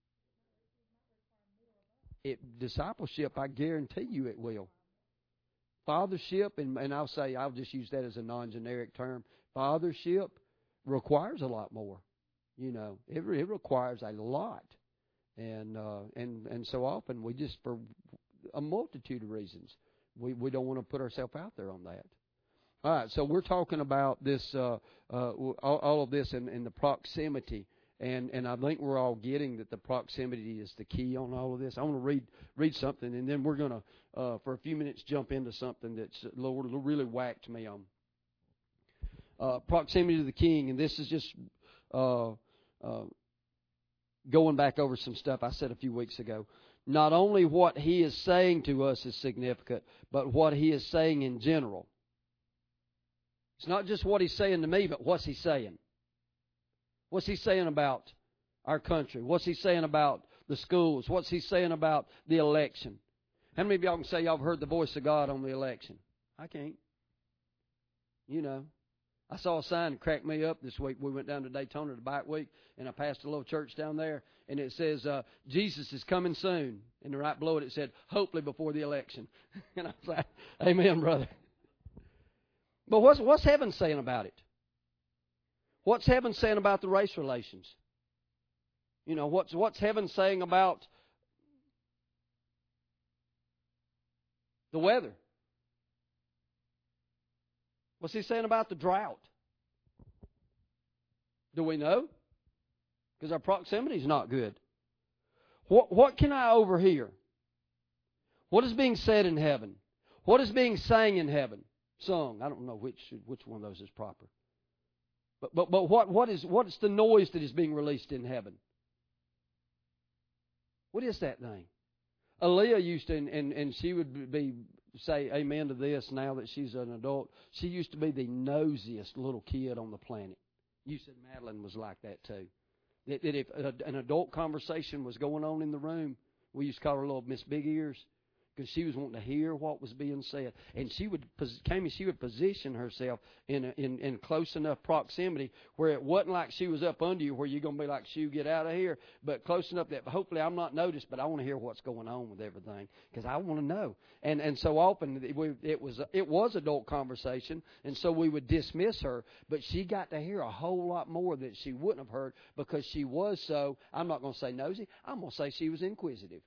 Speaker 1: It discipleship, I guarantee you, it will. Fathership, and and I'll say I'll just use that as a non-generic term. Fathership requires a lot more. You know, it it requires a lot, and uh, and and so often we just for a multitude of reasons we we don't want to put ourselves out there on that. All right, so we're talking about this, uh, uh, all, all of this in, in the proximity, and, and I think we're all getting that the proximity is the key on all of this. I want to read read something, and then we're going to, uh, for a few minutes, jump into something that's Lord really whacked me on. Uh, proximity to the King, and this is just uh, uh, going back over some stuff I said a few weeks ago. Not only what He is saying to us is significant, but what He is saying in general. It's not just what He's saying to me, but what's He saying. What's He saying about our country? What's He saying about the schools? What's He saying about the election? How many of y'all can say y'all have heard the voice of God on the election? I can't. You know. I saw a sign that cracked me up this week. We went down to Daytona the bike week, and I passed a little church down there, and it says, uh, Jesus is coming soon. And right below it, it said, hopefully before the election. And I was like, amen, brother. But what's, what's heaven saying about it? What's heaven saying about the race relations? You know, what's, what's heaven saying about the weather? What's He saying about the drought? Do we know? Because our proximity is not good. What, what can I overhear? What is being said in heaven? What is being sang in heaven? Sung. I don't know which which one of those is proper. But but but what what is what is the noise that is being released in heaven? What is that thing? Aaliyah used to, and, and, and she would be say amen to this now that she's an adult. She used to be the nosiest little kid on the planet. You said Madeline was like that too. That, that if a, an adult conversation was going on in the room, we used to call her little Miss Big Ears, because she was wanting to hear what was being said. And she would, Kami, she would position herself in, a, in in close enough proximity where it wasn't like she was up under you, where you're going to be like, shoo, get out of here, but close enough that hopefully I'm not noticed, but I want to hear what's going on with everything, because I want to know. And and so often we, it was it was adult conversation, and so we would dismiss her, but she got to hear a whole lot more that she wouldn't have heard, because she was so, I'm not going to say nosy, I'm going to say she was inquisitive.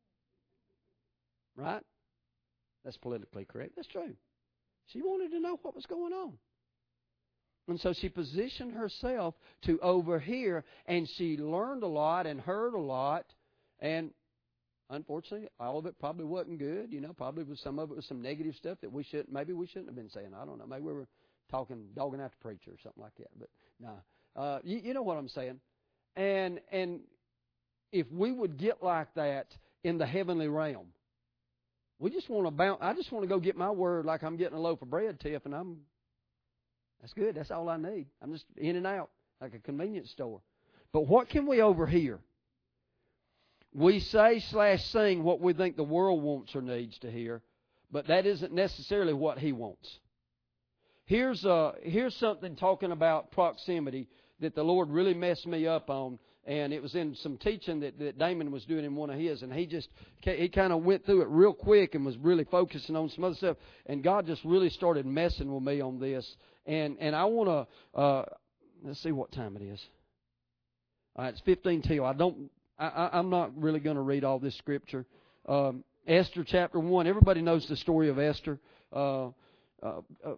Speaker 1: Right? That's politically correct. That's true. She wanted to know what was going on. And so she positioned herself to overhear, and she learned a lot and heard a lot. And unfortunately, all of it probably wasn't good. You know, probably was some of it was some negative stuff that we shouldn't, maybe we shouldn't have been saying. I don't know. Maybe we were talking, dogging out the preacher or something like that. But no. Uh, you, you know what I'm saying. And and if we would get like that in the heavenly realm, we just want to bounce. I just want to go get my word like I'm getting a loaf of bread, Tiff, and I'm, that's good. That's all I need. I'm just in and out like a convenience store. But what can we overhear? We say slash sing what we think the world wants or needs to hear, but that isn't necessarily what He wants. Here's uh, here's something talking about proximity that the Lord really messed me up on. And it was in some teaching that, that Damon was doing in one of his. And he just, he kind of went through it real quick and was really focusing on some other stuff. And God just really started messing with me on this. And and I want to, uh, let's see what time it is. All right, it's fifteen till. I don't, I, I, I'm not really going to read all this scripture. Um, Esther chapter one. Everybody knows the story of Esther. Uh, uh, uh,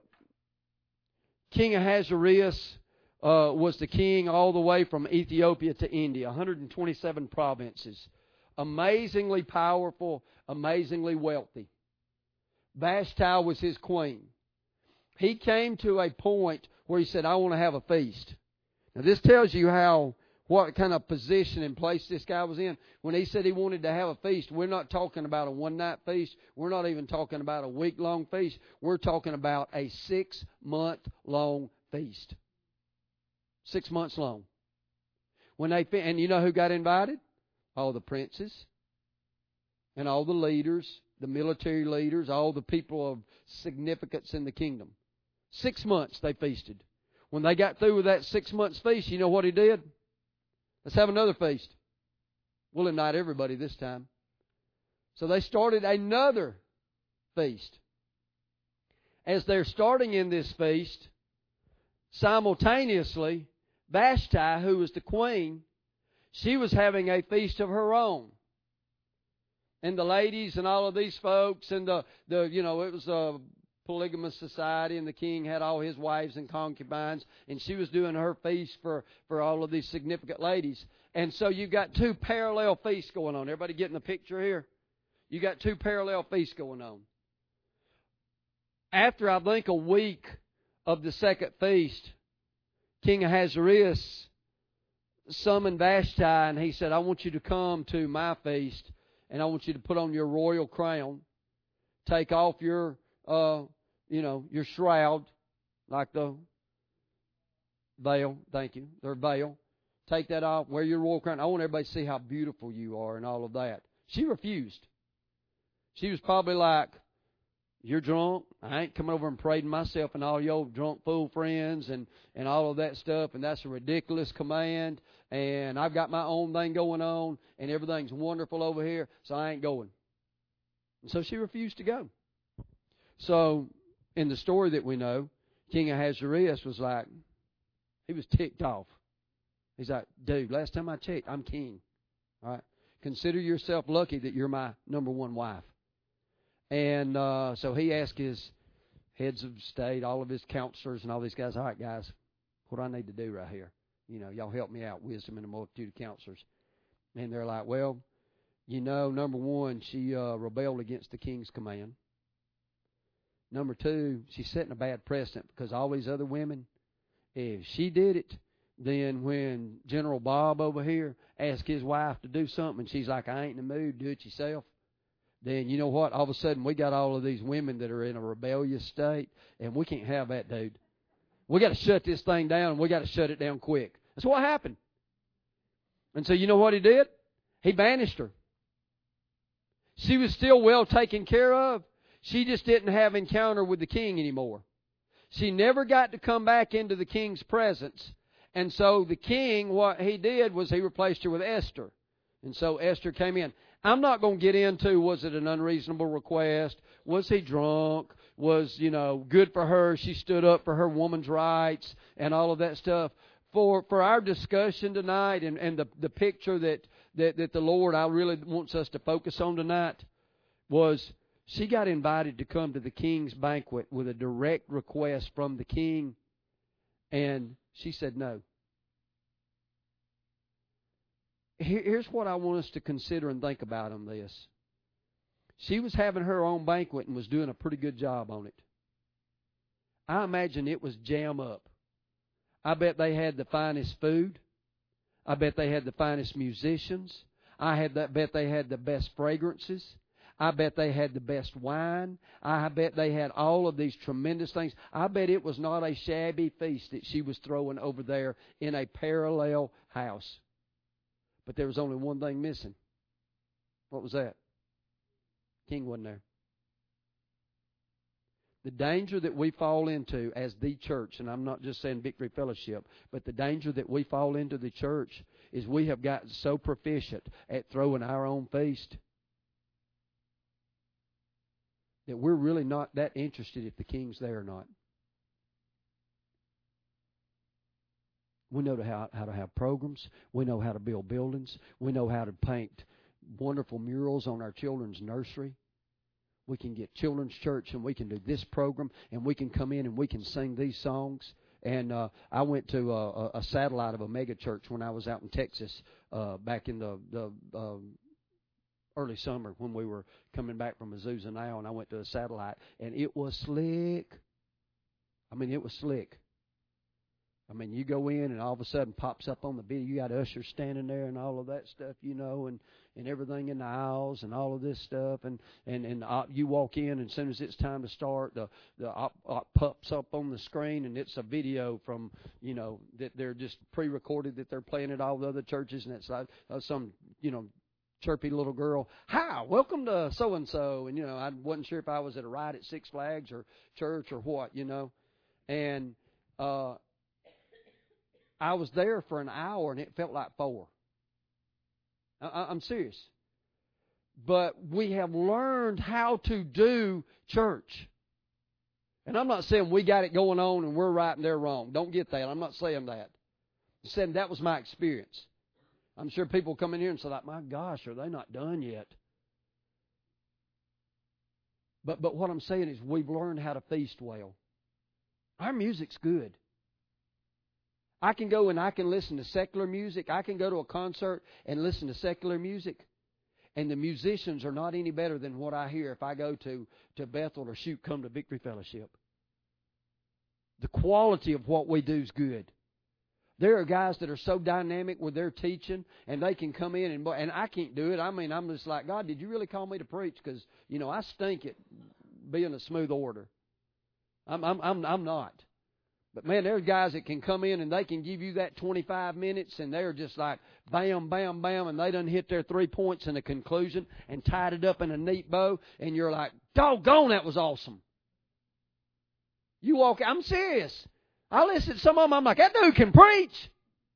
Speaker 1: King Ahasuerus Uh, was the king all the way from Ethiopia to India, one hundred twenty-seven provinces. Amazingly powerful, amazingly wealthy. Vashti was his queen. He came to a point where he said, I want to have a feast. Now this tells you how, what kind of position and place this guy was in. When he said he wanted to have a feast, we're not talking about a one-night feast. We're not even talking about a week-long feast. We're talking about a six-month-long feast. Six months long. When they and you know who got invited? All the princes and all the leaders, the military leaders, all the people of significance in the kingdom. Six months they feasted. When they got through with that six months feast, you know what he did? Let's have another feast. We'll invite everybody this time. So they started another feast. As they're starting in this feast, simultaneously, Vashti, who was the queen, she was having a feast of her own. And the ladies and all of these folks, and the, the you know, it was a polygamous society, and the king had all his wives and concubines, and she was doing her feast for, for all of these significant ladies. And so you've got two parallel feasts going on. Everybody getting the picture here? You got two parallel feasts going on. After, I think, a week of the second feast, King Ahasuerus summoned Vashti, and he said, I want you to come to my feast, and I want you to put on your royal crown, take off your, uh, you know, your shroud, like the veil, thank you, their veil, take that off, wear your royal crown. I want everybody to see how beautiful you are and all of that. She refused. She was probably like, you're drunk. I ain't coming over and parading myself and all your drunk fool friends and, and all of that stuff, and that's a ridiculous command, and I've got my own thing going on, and everything's wonderful over here, so I ain't going. And so she refused to go. So, in the story that we know, King Ahasuerus was like, he was ticked off. He's like, dude, last time I checked, I'm king. All right? Consider yourself lucky that you're my number one wife. And uh, so he asked his heads of state, all of his counselors and all these guys, all right, guys, what do I need to do right here? You know, y'all help me out, wisdom and a multitude of counselors. And they're like, well, you know, number one, she uh, rebelled against the king's command. Number two, she's setting a bad precedent because all these other women, if she did it, then when General Bob over here asked his wife to do something, and she's like, I ain't in the mood, do it yourself, then you know what? All of a sudden, we got all of these women that are in a rebellious state, and we can't have that, dude. We got to shut this thing down, and we got to shut it down quick. That's what happened. And so you know what he did? He banished her. She was still well taken care of. She just didn't have encounter with the king anymore. She never got to come back into the king's presence. And so the king, what he did was he replaced her with Esther. And so Esther came in. I'm not going to get into, was it an unreasonable request? Was he drunk? Was, you know, good for her? She stood up for her woman's rights and all of that stuff. For for our discussion tonight and, and the, the picture that, that, that the Lord I really wants us to focus on tonight was she got invited to come to the king's banquet with a direct request from the king, and she said no. Here's what I want us to consider and think about on this. She was having her own banquet and was doing a pretty good job on it. I imagine it was jam up. I bet they had the finest food. I bet they had the finest musicians. I had that bet they had the best fragrances. I bet they had the best wine. I bet they had all of these tremendous things. I bet it was not a shabby feast that she was throwing over there in a parallel house. But there was only one thing missing. What was that? King wasn't there. The danger that we fall into as the church, and I'm not just saying Victory Fellowship, but the danger that we fall into the church is we have gotten so proficient at throwing our own feast that we're really not that interested if the king's there or not. We know how, how to have programs. We know how to build buildings. We know how to paint wonderful murals on our children's nursery. We can get children's church and we can do this program and we can come in and we can sing these songs. And uh, I went to a, a satellite of a mega church when I was out in Texas uh, back in the, the uh, early summer when we were coming back from Azusa now, and I went to a satellite, and it was slick. I mean, it was slick. I mean, you go in and all of a sudden pops up on the video. You got ushers standing there and all of that stuff, you know, and, and everything in the aisles and all of this stuff. And, and, and uh, you walk in, and as soon as it's time to start, the, the op, op pops up on the screen, and it's a video from, you know, that they're just pre-recorded that they're playing at all the other churches. And it's like uh, some, you know, chirpy little girl, hi, welcome to so-and-so. And, you know, I wasn't sure if I was at a ride at Six Flags or church or what, you know. And, uh, I was there for an hour, and it felt like four. I, I'm serious. But we have learned how to do church. And I'm not saying we got it going on and we're right and they're wrong. Don't get that. I'm not saying that. I'm saying that was my experience. I'm sure people come in here and say, like, my gosh, are they not done yet? But, but what I'm saying is we've learned how to feast well. Our music's good. I can go and I can listen to secular music. I can go to a concert and listen to secular music. And the musicians are not any better than what I hear if I go to, to Bethel or shoot, come to Victory Fellowship. The quality of what we do is good. There are guys that are so dynamic with their teaching, and they can come in, and and I can't do it. I mean, I'm just like, God, did you really call me to preach? Because, you know, I stink at being a smooth orator. I'm, I'm, I'm, I'm not. But man, there's guys that can come in and they can give you that twenty-five minutes and they're just like bam, bam, bam, and they done hit their three points in the conclusion and tied it up in a neat bow, and you're like, doggone, that was awesome. You walk, I'm serious. I listen to some of them, I'm like, that dude can preach.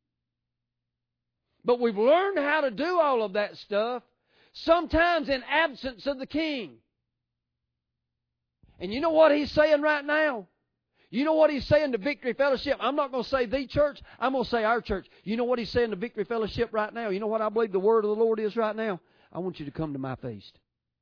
Speaker 1: But we've learned how to do all of that stuff, sometimes in absence of the King. And you know what he's saying right now? You know what he's saying to Victory Fellowship? I'm not going to say the church. I'm going to say our church. You know what he's saying to Victory Fellowship right now? You know what I believe the word of the Lord is right now? I want you to come to my feast.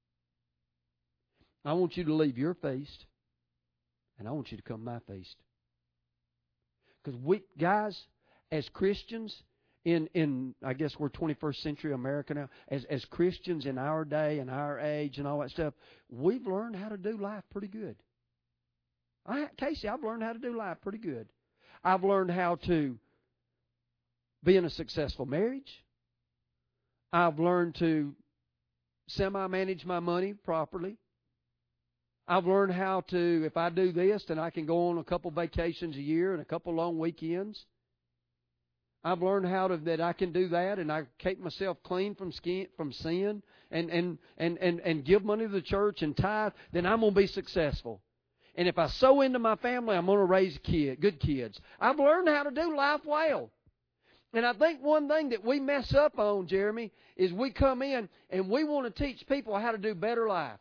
Speaker 1: I want you to leave your feast, and I want you to come to my feast. Because we, guys, as Christians, in, in I guess we're twenty-first century America now, as, as Christians in our day and our age and all that stuff, we've learned how to do life pretty good. I, Casey, I've learned how to do life pretty good. I've learned how to be in a successful marriage. I've learned to semi-manage my money properly. I've learned how to, if I do this, then I can go on a couple vacations a year and a couple long weekends. I've learned how to that I can do that, and I keep myself clean from skin, from sin, and and and and and give money to the church and tithe. Then I'm going to be successful. And if I sow into my family, I'm going to raise kid, good kids. I've learned how to do life well. And I think one thing that we mess up on, Jeremy, is we come in and we want to teach people how to do better life.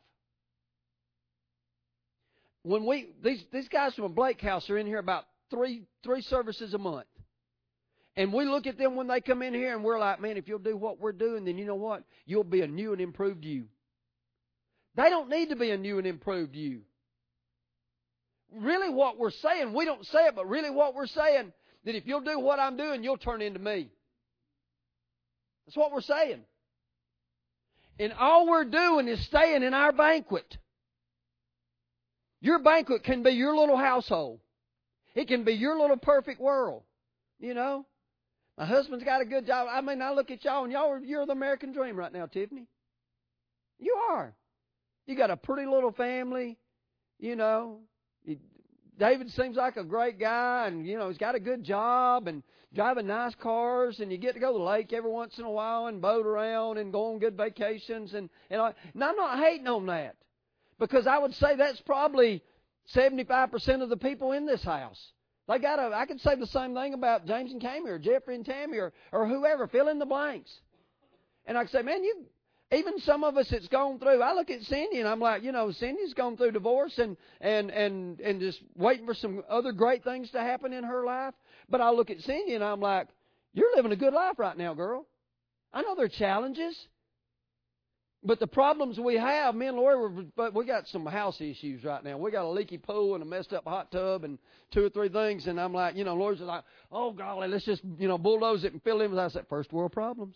Speaker 1: When we these these guys from Blake House are in here about three three services a month. And we look at them when they come in here and we're like, man, if you'll do what we're doing, then you know what? You'll be a new and improved you. They don't need to be a new and improved you. Really what we're saying, we don't say it, but really what we're saying, that if you'll do what I'm doing, you'll turn into me. That's what we're saying. And all we're doing is staying in our banquet. Your banquet can be your little household. It can be your little perfect world. You know? My husband's got a good job. I mean, I look at y'all and y'all are, you're the American dream right now, Tiffany. You are. You got a pretty little family, you know. David seems like a great guy, and, you know, he's got a good job and driving nice cars, and you get to go to the lake every once in a while and boat around and go on good vacations. And, and, I, and I'm not hating on that, because I would say that's probably seventy-five percent of the people in this house. They got a, I could say the same thing about James and Cammy or Jeffrey and Tammy or, or whoever, fill in the blanks. And I could say, man, you... Even some of us that's gone through, I look at Cindy and I'm like, you know, Cindy's gone through divorce and, and, and, and just waiting for some other great things to happen in her life. But I look at Cindy and I'm like, you're living a good life right now, girl. I know there are challenges. But the problems we have, me and Lori, but we got some house issues right now. We got a leaky pool and a messed up hot tub and two or three things. And I'm like, you know, Lori's like, oh, golly, let's just, you know, bulldoze it and fill in. I said, first world problems.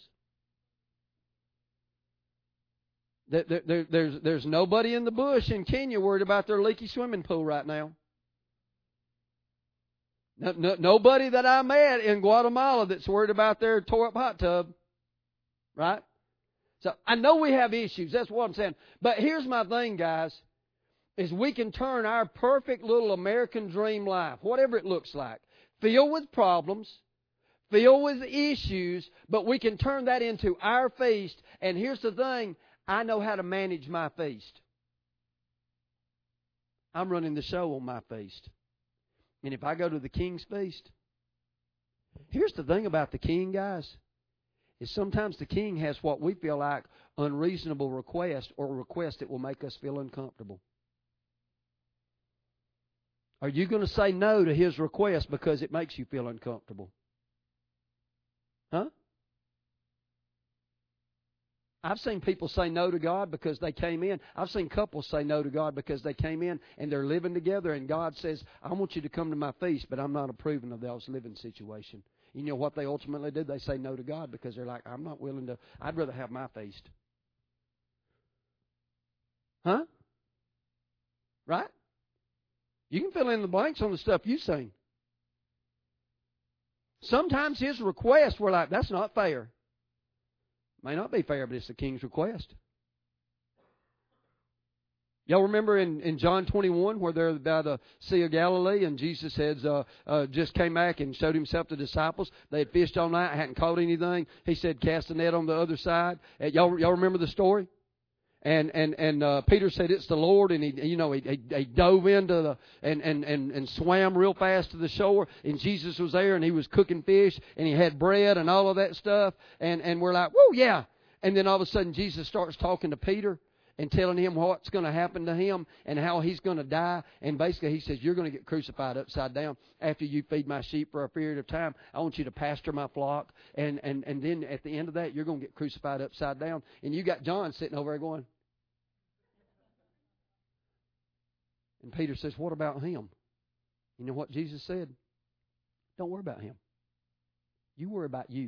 Speaker 1: There, there, there's, there's nobody in the bush in Kenya worried about their leaky swimming pool right now. No, no, nobody that I met in Guatemala that's worried about their tore up hot tub. Right? So I know we have issues. That's what I'm saying. But here's my thing, guys, is we can turn our perfect little American dream life, whatever it looks like, filled with problems, filled with issues, but we can turn that into our feast. And here's the thing. I know how to manage my feast. I'm running the show on my feast. And if I go to the King's feast, here's the thing about the King, guys, is sometimes the King has what we feel like unreasonable requests or requests that will make us feel uncomfortable. Are you going to say no to His request because it makes you feel uncomfortable? Huh? I've seen people say no to God because they came in. I've seen couples say no to God because they came in and they're living together and God says, I want you to come to my feast, but I'm not approving of those living situation. You know what they ultimately did? They say no to God because they're like, I'm not willing to, I'd rather have my feast. Huh? Right? You can fill in the blanks on the stuff you've seen. Sometimes His requests were like, that's not fair. May not be fair, but it's the King's request. Y'all remember in, in John twenty-one where they're by the Sea of Galilee and Jesus had uh, uh, just came back and showed himself to the disciples. They had fished all night, hadn't caught anything. He said, cast the net on the other side. Uh, y'all, y'all remember the story? And and and uh, Peter said, it's the Lord, and he you know he, he, he dove into the and, and and and swam real fast to the shore. And Jesus was there, and he was cooking fish, and he had bread and all of that stuff. And and we're like, whoa, yeah. And then all of a sudden, Jesus starts talking to Peter and telling him what's going to happen to him and how he's going to die. And basically he says, you're going to get crucified upside down after you feed my sheep for a period of time. I want you to pasture my flock. And, and, and then at the end of that, you're going to get crucified upside down. And you got John sitting over there going. And Peter says, what about him? You know what Jesus said? Don't worry about him. You worry about you.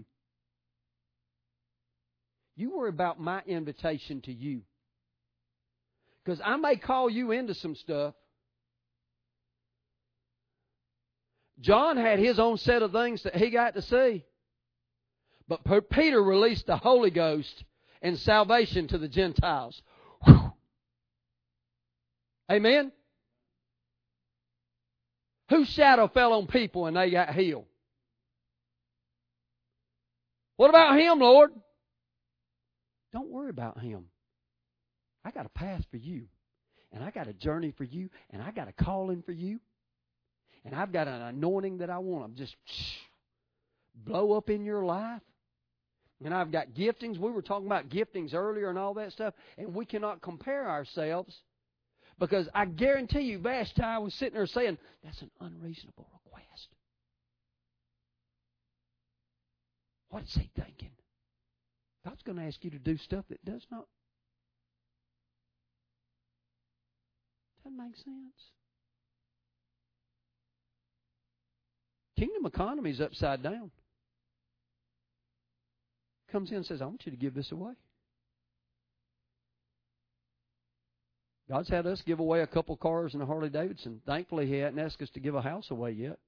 Speaker 1: You worry about my invitation to you. Because I may call you into some stuff. John had his own set of things that he got to see. But Peter released the Holy Ghost and salvation to the Gentiles. Whew. Amen? Whose shadow fell on people and they got healed? What about him, Lord? Don't worry about him. I got a path for you, and I got a journey for you, and I got a calling for you, and I've got an anointing that I want to just blow up in your life. And I've got giftings. We were talking about giftings earlier and all that stuff, and we cannot compare ourselves because I guarantee you, Vashti was sitting there saying, that's an unreasonable request. What is he thinking? God's going to ask you to do stuff that does not. Doesn't make sense. Kingdom economy is upside down. Comes in and says, I want you to give this away. God's had us give away a couple cars and a Harley Davidson. Thankfully, He hadn't asked us to give a house away yet.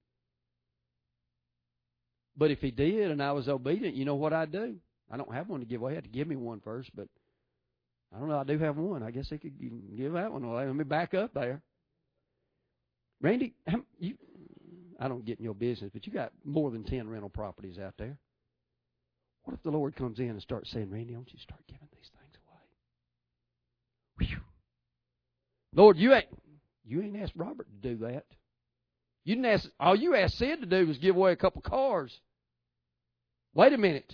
Speaker 1: But if He did and I was obedient, you know what I'd do? I don't have one to give away. He had to give me one first, but I don't know. I do have one. I guess He could give that one away. Let me back up there. Randy, you, I don't get in your business, but you got more than ten rental properties out there. What if the Lord comes in and starts saying, Randy, I want you to start giving these things away? Whew. Lord, you ain't you ain't asked Robert to do that. You didn't ask. All you asked Sid to do was give away a couple cars. Wait a minute.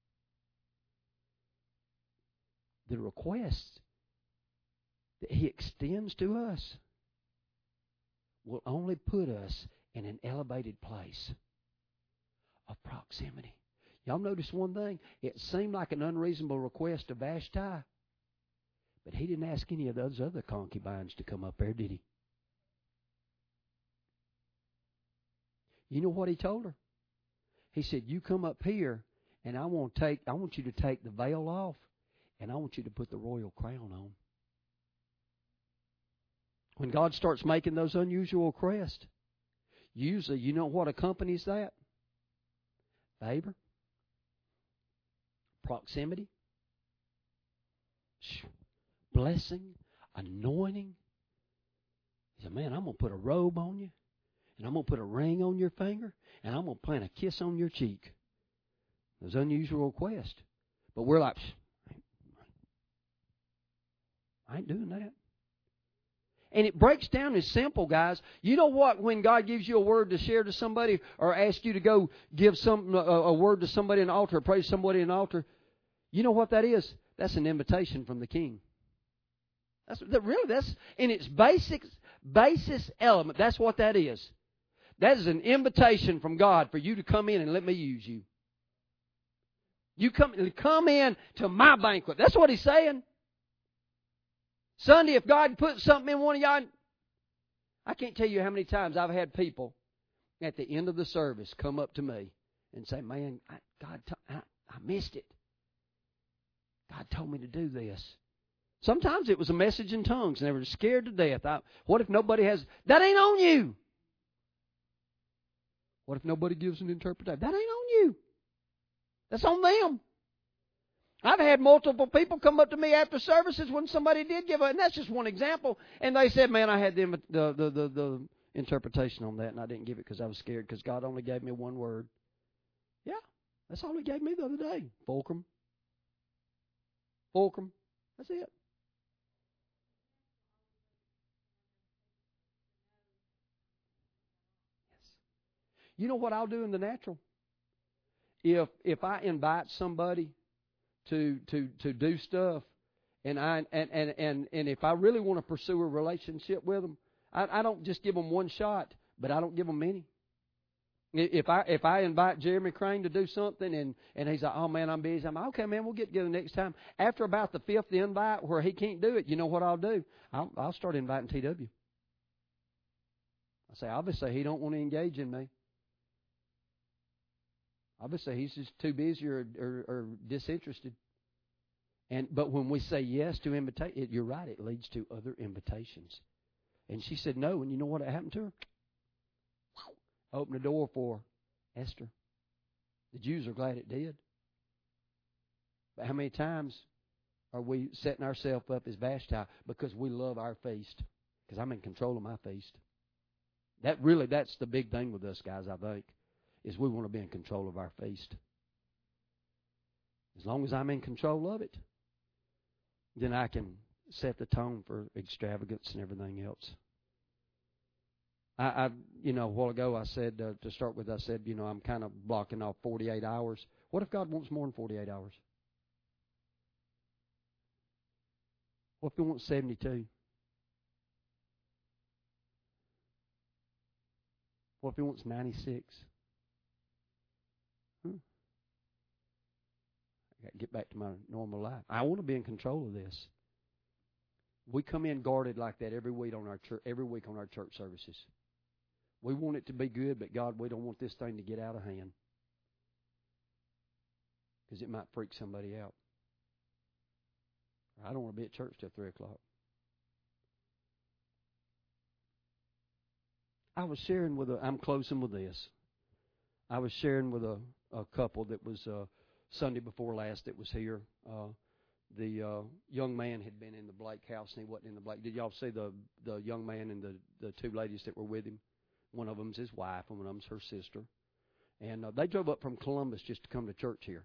Speaker 1: The request that He extends to us will only put us in an elevated place of proximity. Y'all notice one thing? It seemed like an unreasonable request to Vashti, but he didn't ask any of those other concubines to come up there, did he? You know what he told her? He said, you come up here, and I want to take I want you to take the veil off, and I want you to put the royal crown on. When God starts making those unusual requests, usually, you know what accompanies that? Favor. Proximity. Blessing. Anointing. He said, man, I'm going to put a robe on you, and I'm going to put a ring on your finger, and I'm going to plant a kiss on your cheek. Those unusual requests. But we're like, I ain't doing that. And it breaks down as simple, guys. You know what? When God gives you a word to share to somebody or asks you to go give some a, a word to somebody in an altar, or pray to somebody in an altar, you know what that is? That's an invitation from the King. That's that really that's in its basic basis element. That's what that is. That is an invitation from God for you to come in and let me use you. You come come in to my banquet. That's what He's saying. Sunday, if God put something in one of y'all, I can't tell you how many times I've had people at the end of the service come up to me and say, man, I, God, I, I missed it. God told me to do this. Sometimes it was a message in tongues and they were scared to death. I, what if nobody has, that ain't on you. What if nobody gives an interpretation? That ain't on you. That's on them. I've had multiple people come up to me after services when somebody did give a, and that's just one example, and they said, man, I had the, the, the, the, the interpretation on that, and I didn't give it because I was scared because God only gave me one word. Yeah, that's all He gave me the other day. Fulcrum. Fulcrum. That's it. You know what I'll do in the natural? If if I invite somebody to to to do stuff, and I and and and, and if I really want to pursue a relationship with them, I, I don't just give them one shot, but I don't give them many. If I if I invite Jeremy Crane to do something, and and he's like, oh man, I'm busy, I'm like, okay, man, we'll get together next time. After about the fifth invite where he can't do it, you know what I'll do? I'll I'll start inviting T W. I say, obviously he don't want to engage in me. Obviously, he's just too busy or, or, or disinterested. And but when we say yes to invitation, you're right, it leads to other invitations. And she said no, and you know what happened to her? Opened the door for Esther. The Jews are glad it did. But how many times are we setting ourselves up as Vashti because we love our feast? Because I'm in control of my feast. That really, that's the big thing with us guys, I think. Is we want to be in control of our feast. As long as I'm in control of it, then I can set the tone for extravagance and everything else. I, I you know, a while ago I said, uh, to start with, I said, you know, I'm kind of blocking off forty-eight hours. What if God wants more than forty-eight hours? What if He wants seventy-two? What if He wants ninety-six? Hmm. I got to get back to my normal life. I want to be in control of this. We come in guarded like that every week on our church, every week on our church services. We want it to be good, but God, we don't want this thing to get out of hand because it might freak somebody out. I don't want to be at church till three o'clock. I was sharing with a. I'm closing with this. I was sharing with a, a couple that was uh, Sunday before last that was here. Uh, the uh, young man had been in the Blake house, and he wasn't in the Blake. Did y'all see the the young man and the, the two ladies that were with him? One of them's his wife, and one of them's her sister. And uh, they drove up from Columbus just to come to church here.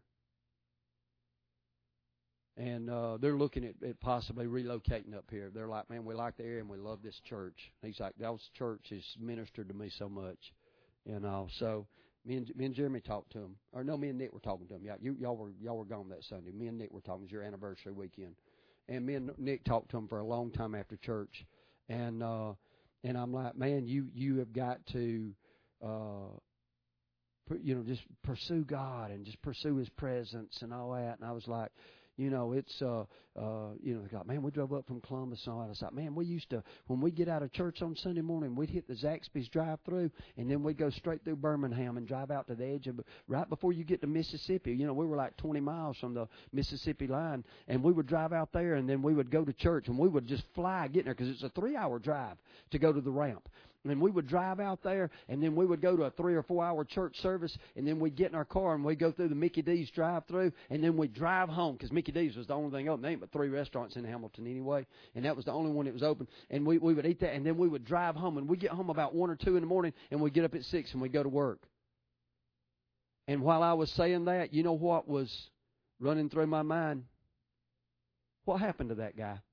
Speaker 1: And uh, they're looking at, at possibly relocating up here. They're like, man, we like the area and we love this church. He's like, that church has ministered to me so much. You know, so me and, me and Jeremy talked to him. Or no, me and Nick were talking to him. Y'all, you, y'all, were, y'all were gone that Sunday. Me and Nick were talking. It was your anniversary weekend. And me and Nick talked to him for a long time after church. And uh, and I'm like, man, you, you have got to, uh, you know, just pursue God and just pursue His presence and all that. And I was like, you know, it's, uh, uh, you know, they got, man, we drove up from Columbus and all that. I was like, man, we used to, when we get out of church on Sunday morning, we'd hit the Zaxby's drive-through, and then we'd go straight through Birmingham and drive out to the edge of, right before you get to Mississippi. You know, we were like twenty miles from the Mississippi line, and we would drive out there, and then we would go to church, and we would just fly getting there because it's a three-hour drive to go to the ramp. And we would drive out there, and then we would go to a three or four hour church service, and then we'd get in our car and we'd go through the Mickey D's drive-through, and then we'd drive home because Mickey D's was the only thing open. There ain't but three restaurants in Hamilton anyway, and that was the only one that was open. And we, we would eat that, and then we would drive home, and we'd get home about one or two in the morning, and we'd get up at six and we'd go to work. And while I was saying that, you know what was running through my mind? What happened to that guy?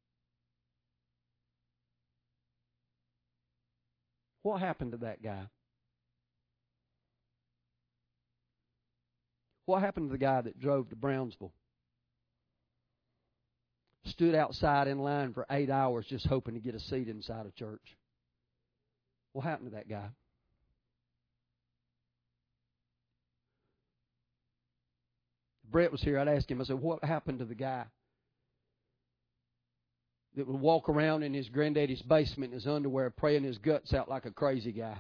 Speaker 1: What happened to that guy? What happened to the guy that drove to Brownsville? Stood outside in line for eight hours just hoping to get a seat inside a church. What happened to that guy? If Brett was here, I'd ask him, I said, what happened to the guy that would walk around in his granddaddy's basement in his underwear praying his guts out like a crazy guy?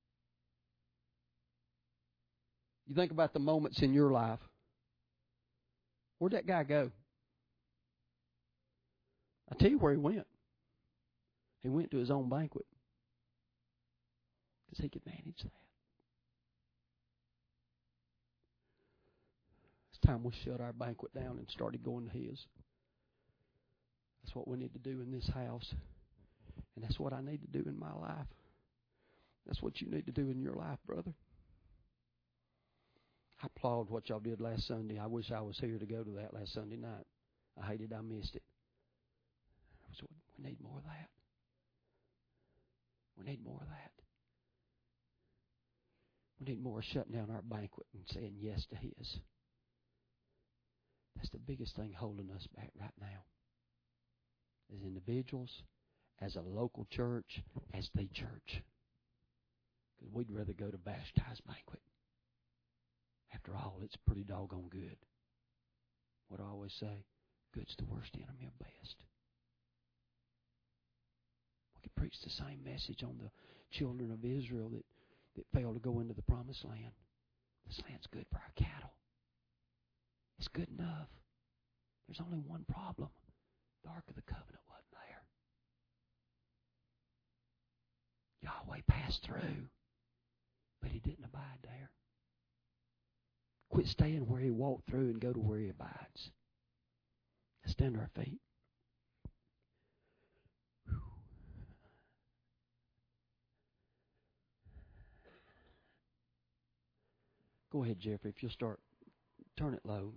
Speaker 1: You think about the moments in your life. Where'd that guy go? I'll tell you where he went. He went to his own banquet. Because he could manage that. It's time we shut our banquet down and started going to His. That's what we need to do in this house. And that's what I need to do in my life. That's what you need to do in your life, brother. I applaud what y'all did last Sunday. I wish I was here to go to that last Sunday night. I hated I missed it. We need more of that. We need more of that. We need more of shutting down our banquet and saying yes to His. That's the biggest thing holding us back right now. As individuals, as a local church, as the church. Because we'd rather go to Vashti's banquet. After all, it's pretty doggone good. What I always say, good's the worst enemy of best. We could preach the same message on the children of Israel that, that failed to go into the promised land. This land's good for our cattle. It's good enough. There's only one problem. The Ark of the Covenant wasn't there. Yahweh passed through, but He didn't abide there. Quit staying where He walked through and go to where He abides. Let's stand to our feet. Whew. Go ahead, Jeffrey, if you'll start. Turn it low.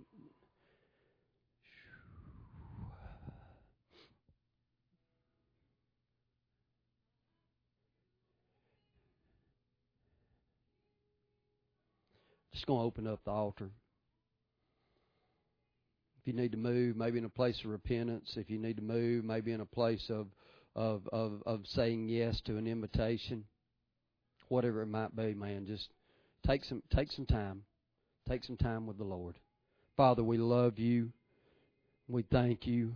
Speaker 1: Just going to open up the altar. If you need to move, maybe in a place of repentance. If you need to move, maybe in a place of of of, of saying yes to an invitation. Whatever it might be, man, just take some take some time. Take some time with the Lord. Father, we love You. We thank You.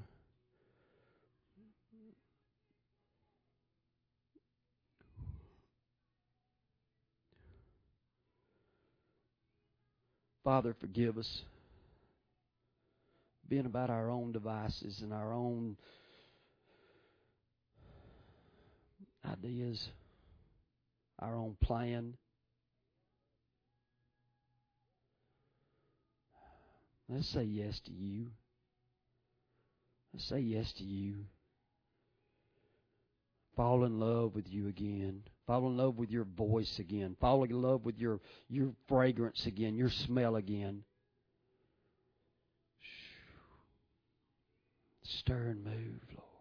Speaker 1: Father, forgive us. Being about our own devices and our own ideas, our own plan. Let's say yes to You. Let's say yes to You. Fall in love with You again. Fall in love with Your voice again. Fall in love with Your, your fragrance again, Your smell again. Stir and move, Lord.